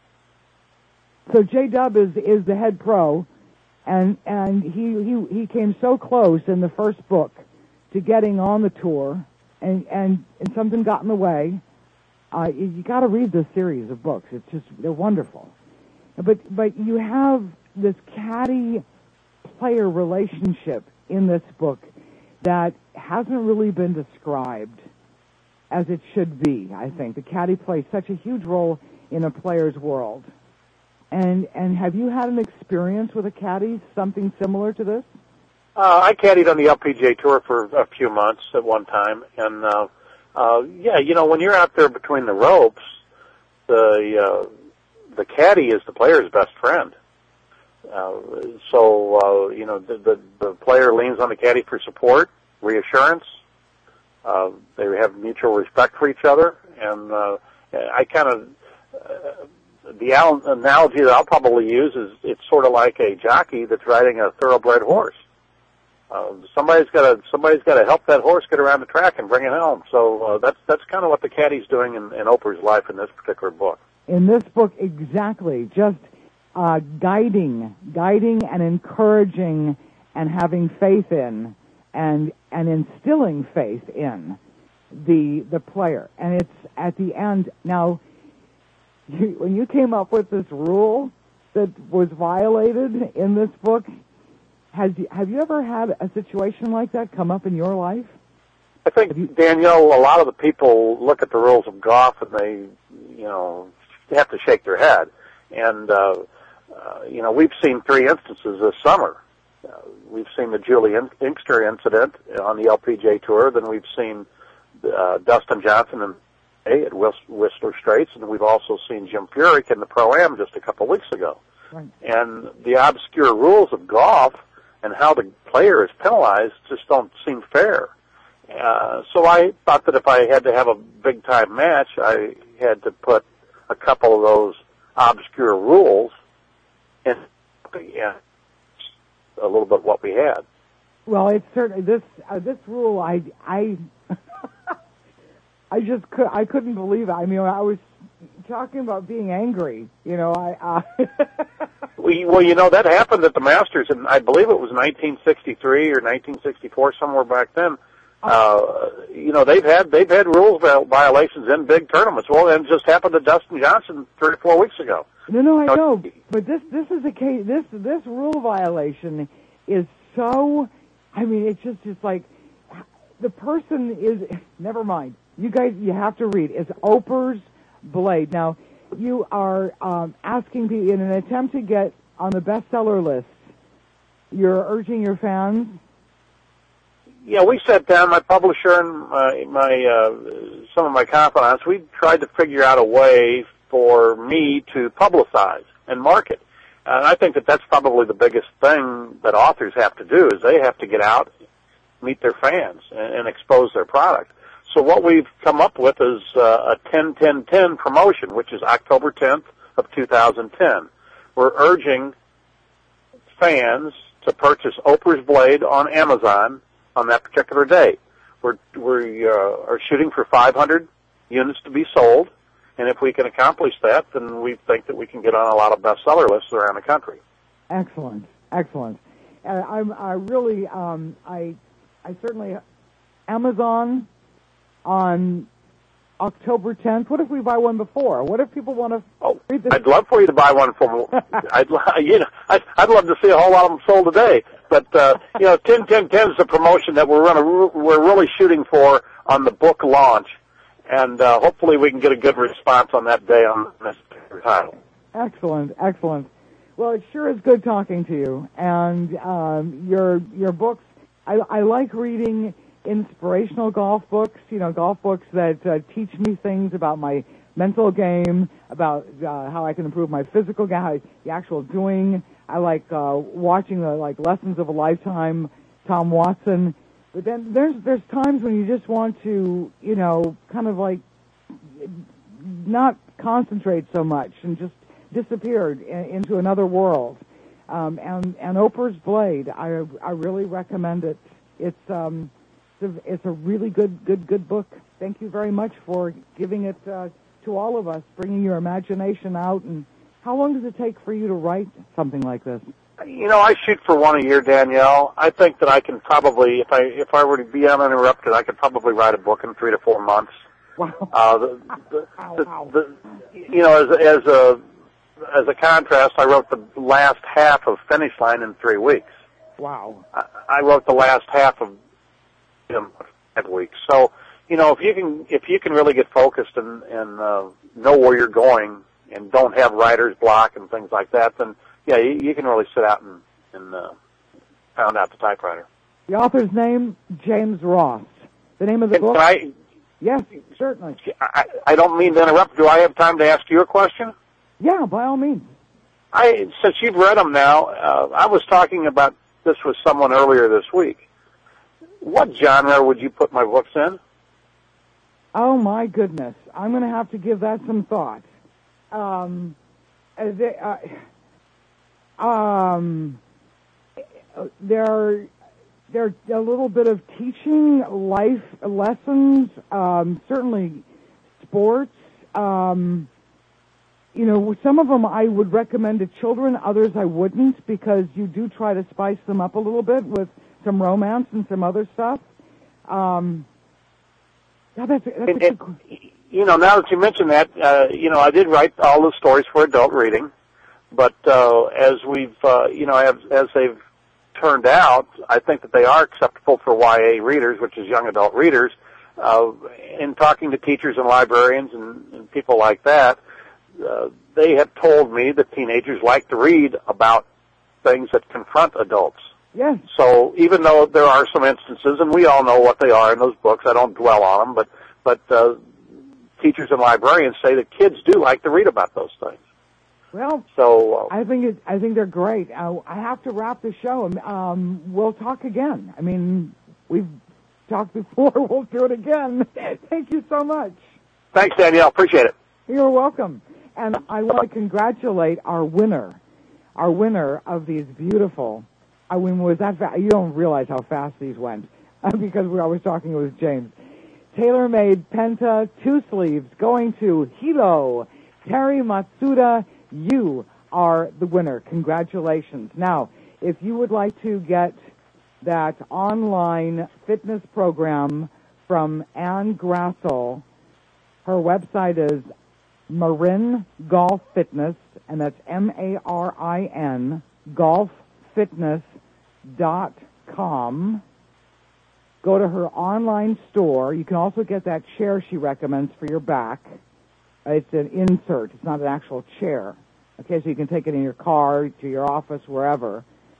A: So J. Dub is is the head pro, and and he he he came so close in the first book to getting on the tour, and and, and something got in the way. Uh, you, you got to read this series of books. It's just they're wonderful. But but you have this caddy player relationship in this book that hasn't really been described as it should be. I think the caddy plays such a huge role in a player's world. And and have you had an experience with a caddy, something similar to this?
H: Uh, I caddied on the L P G A Tour for a few months at one time, and uh, uh, yeah, you know, when you're out there between the ropes, the uh, the caddy is the player's best friend. Uh, so uh, you know, the, the the player leans on the caddy for support, reassurance. Uh, they have mutual respect for each other, and uh, I kind of. Uh, The analogy that I'll probably use is it's sort of like a jockey that's riding a thoroughbred horse. Uh, somebody's got to somebody's got to help that horse get around the track and bring it home. So uh, that's that's kind of what the caddy's doing in, in Oprah's life in this particular book.
A: In this book, exactly, just uh, guiding, guiding and encouraging, and having faith in, and and instilling faith in the the player. And it's at the end now. You, when you came up with this rule that was violated in this book, has you, have you ever had a situation like that come up in your life?
H: I think, you, Danielle, a lot of the people look at the rules of golf and they, you know, have to shake their head. And, uh, uh, you know, we've seen three instances this summer. Uh, we've seen the Julie Inkster incident on the L P G A Tour. Then we've seen uh, Dustin Johnson and at Whistler Straits, and we've also seen Jim Furyk in the Pro-Am just a couple of weeks ago.
A: Right.
H: And the obscure rules of golf and how the player is penalized just don't seem fair. Uh, so I thought that if I had to have a big-time match, I had to put a couple of those obscure rules in, yeah, a little bit what we had.
A: Well, it's certainly this uh, this rule. I I. I just could, I couldn't believe it. I mean, I was talking about being angry. You know, I. Uh
H: well, well, you know, that happened at the Masters, and I believe it was nineteen sixty-three or nineteen sixty-four, somewhere back then. Uh, you know, they've had they've had rules violations in big tournaments. Well, it just happened to Dustin Johnson three or four weeks ago.
A: No, no, I know, but this this is a case. This this rule violation is so. I mean, it's just it's like the person is. Never mind. You guys, you have to read. It's Oprah's Blade. Now, you are um, asking people in an attempt to get on the bestseller list. You're urging your fans.
H: Yeah, we sat down, my publisher and my, my uh, some of my confidants. We tried to figure out a way for me to publicize and market. And I think that that's probably the biggest thing that authors have to do is they have to get out, meet their fans, and, and expose their product. So what we've come up with is uh, a ten ten ten promotion, which is October tenth of two thousand ten. We're urging fans to purchase Oprah's Blade on Amazon on that particular day. We're we uh, are shooting for five hundred units to be sold, and if we can accomplish that, then we think that we can get on a lot of bestseller lists around the country.
A: Excellent, excellent. Uh, I'm I really um, I I certainly Amazon. On October tenth. What if we buy one before? What if people want to
H: oh,
A: read this?
H: I'd love for you to buy one from. I'd you know I'd, I'd love to see a whole lot of them sold today. But uh, you know, ten ten ten is a promotion that we're gonna we're really shooting for on the book launch, and uh, hopefully we can get a good response on that day on this title.
A: Excellent, excellent. Well, it sure is good talking to you, and um, your your books. I, I like reading inspirational golf books, you know, golf books that uh, teach me things about my mental game, about uh, how I can improve my physical game, how, the actual doing. I like uh, watching the like Lessons of a Lifetime, Tom Watson. But then there's there's times when you just want to, you know, kind of like not concentrate so much and just disappear in, into another world. Um, and and Oprah's Blade, I I really recommend it. It's um. It's a really good, good, good book. Thank you very much for giving it uh, to all of us, bringing your imagination out. And how long does it take for you to write something like this?
H: You know, I shoot for one a year, Danielle. I think that I can probably, if I if I were to be uninterrupted, I could probably write a book in three to four months.
A: Wow.
H: Uh, the, the,
A: wow,
H: the,
A: wow.
H: the, you know, as as a as a contrast, I wrote the last half of Finish Line in three weeks.
A: Wow.
H: I, I wrote the last half of in five weeks. So, you know, if you can if you can really get focused and, and uh, know where you're going and don't have writer's block and things like that, then yeah, you, you can really sit out and, and uh, pound out the typewriter.
A: The author's name, James Ross. The name of the
H: Can,
A: book?
H: can I,
A: yes, certainly.
H: I, I don't mean to interrupt. Do I have time to ask you a question?
A: Yeah, by all means.
H: I since you've read them now, uh, I was talking about this with someone earlier this week. What genre would you put my books in?
A: Oh, my goodness. I'm going to have to give that some thought. Um, uh, they, uh, um, they're, they're a little bit of teaching, life lessons, um, certainly sports. Um, you know, some of them I would recommend to children, others I wouldn't, because you do try to spice them up a little bit with some romance and some other stuff. Um, yeah, that's, that's
H: and,
A: a
H: and,
A: good...
H: You know, now that you mention that, uh, you know, I did write all the stories for adult reading, but uh, as we've, uh, you know, as, as they've turned out, I think that they are acceptable for Y A readers, which is young adult readers. Uh, in talking to teachers and librarians and, and people like that, uh, they have told me that teenagers like to read about things that confront adults.
A: Yes.
H: So even though there are some instances, and we all know what they are in those books, I don't dwell on them, but but uh, teachers and librarians say that kids do like to read about those things.
A: Well,
H: so uh,
A: I think it, I think they're great. Uh, I have to wrap the show. Um, we'll talk again. I mean, we've talked before. We'll do it again. Thank you so much.
H: Thanks, Danielle. Appreciate it.
A: You're welcome. And I want to congratulate our winner, our winner of these beautiful. I mean, was that fast? You don't realize how fast these went because we were always talking. It was James. Tailor-made Penta two sleeves going to Hilo Terry Matsuda. You are the winner. Congratulations. Now, if you would like to get that online fitness program from Ann Grassel, her website is Marin Golf Fitness, and that's M A R I N Golf Fitness dot com. Go to her online store. You can also get that chair she recommends for your back. It's an insert. It's not an actual chair. Okay, so you can take it in your car, to your office, wherever.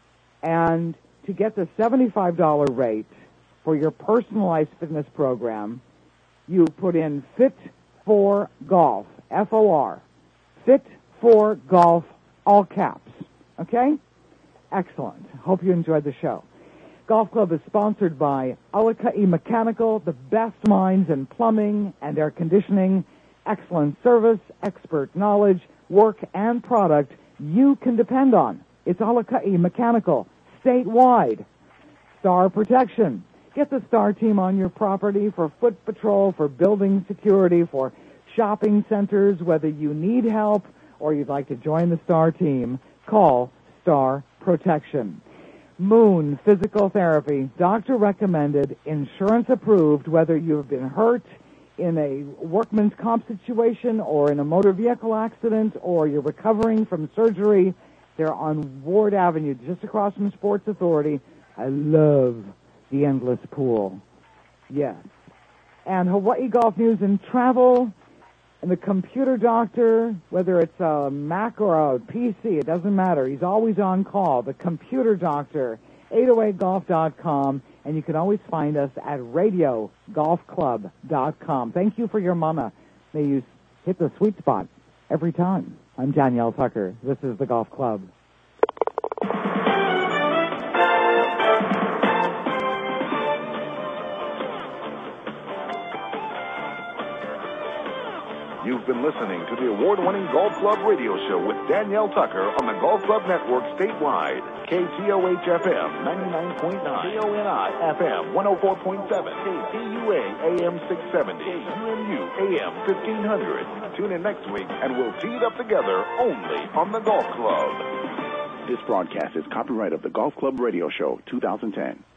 A: And to get the seventy-five dollars rate for your personalized fitness program, you put in Fit for Golf, F O R. Fit for Golf, all caps. Okay? Excellent. Hope you enjoyed the show. Golf Club is sponsored by Alakai Mechanical, the best minds in plumbing and air conditioning, excellent service, expert knowledge, work, and product you can depend on. It's Alakai Mechanical, statewide. Star Protection. Get the Star team on your property for foot patrol, for building security, for shopping centers. Whether you need help or you'd like to join the Star team, call Star Protection. Moon Physical Therapy, doctor recommended, insurance approved, whether you have been hurt, in a workman's comp situation or in a motor vehicle accident or you're recovering from surgery, they're on Ward Avenue, just across from Sports Authority. I love the Endless Pool. Yes. And Hawaii Golf News and Travel, and the Computer Doctor, whether it's a Mac or a P C, it doesn't matter. He's always on call. The Computer Doctor, eight oh eight golf dot com, and you can always find us at radio golf club dot com. Thank you for your mana. May you hit the sweet spot every time. I'm Danielle Tucker. This is the Golf Club.
C: You've been listening to the award-winning Golf Club radio show with Danielle Tucker on the Golf Club Network statewide. K T O H F M ninety-nine point nine, K O N I F M one oh four point seven, K P U A A M six seventy, U M U A M fifteen hundred. Tune in next week and we'll tee it up together only on the Golf Club.
D: This broadcast is copyright of the Golf Club Radio Show two thousand ten.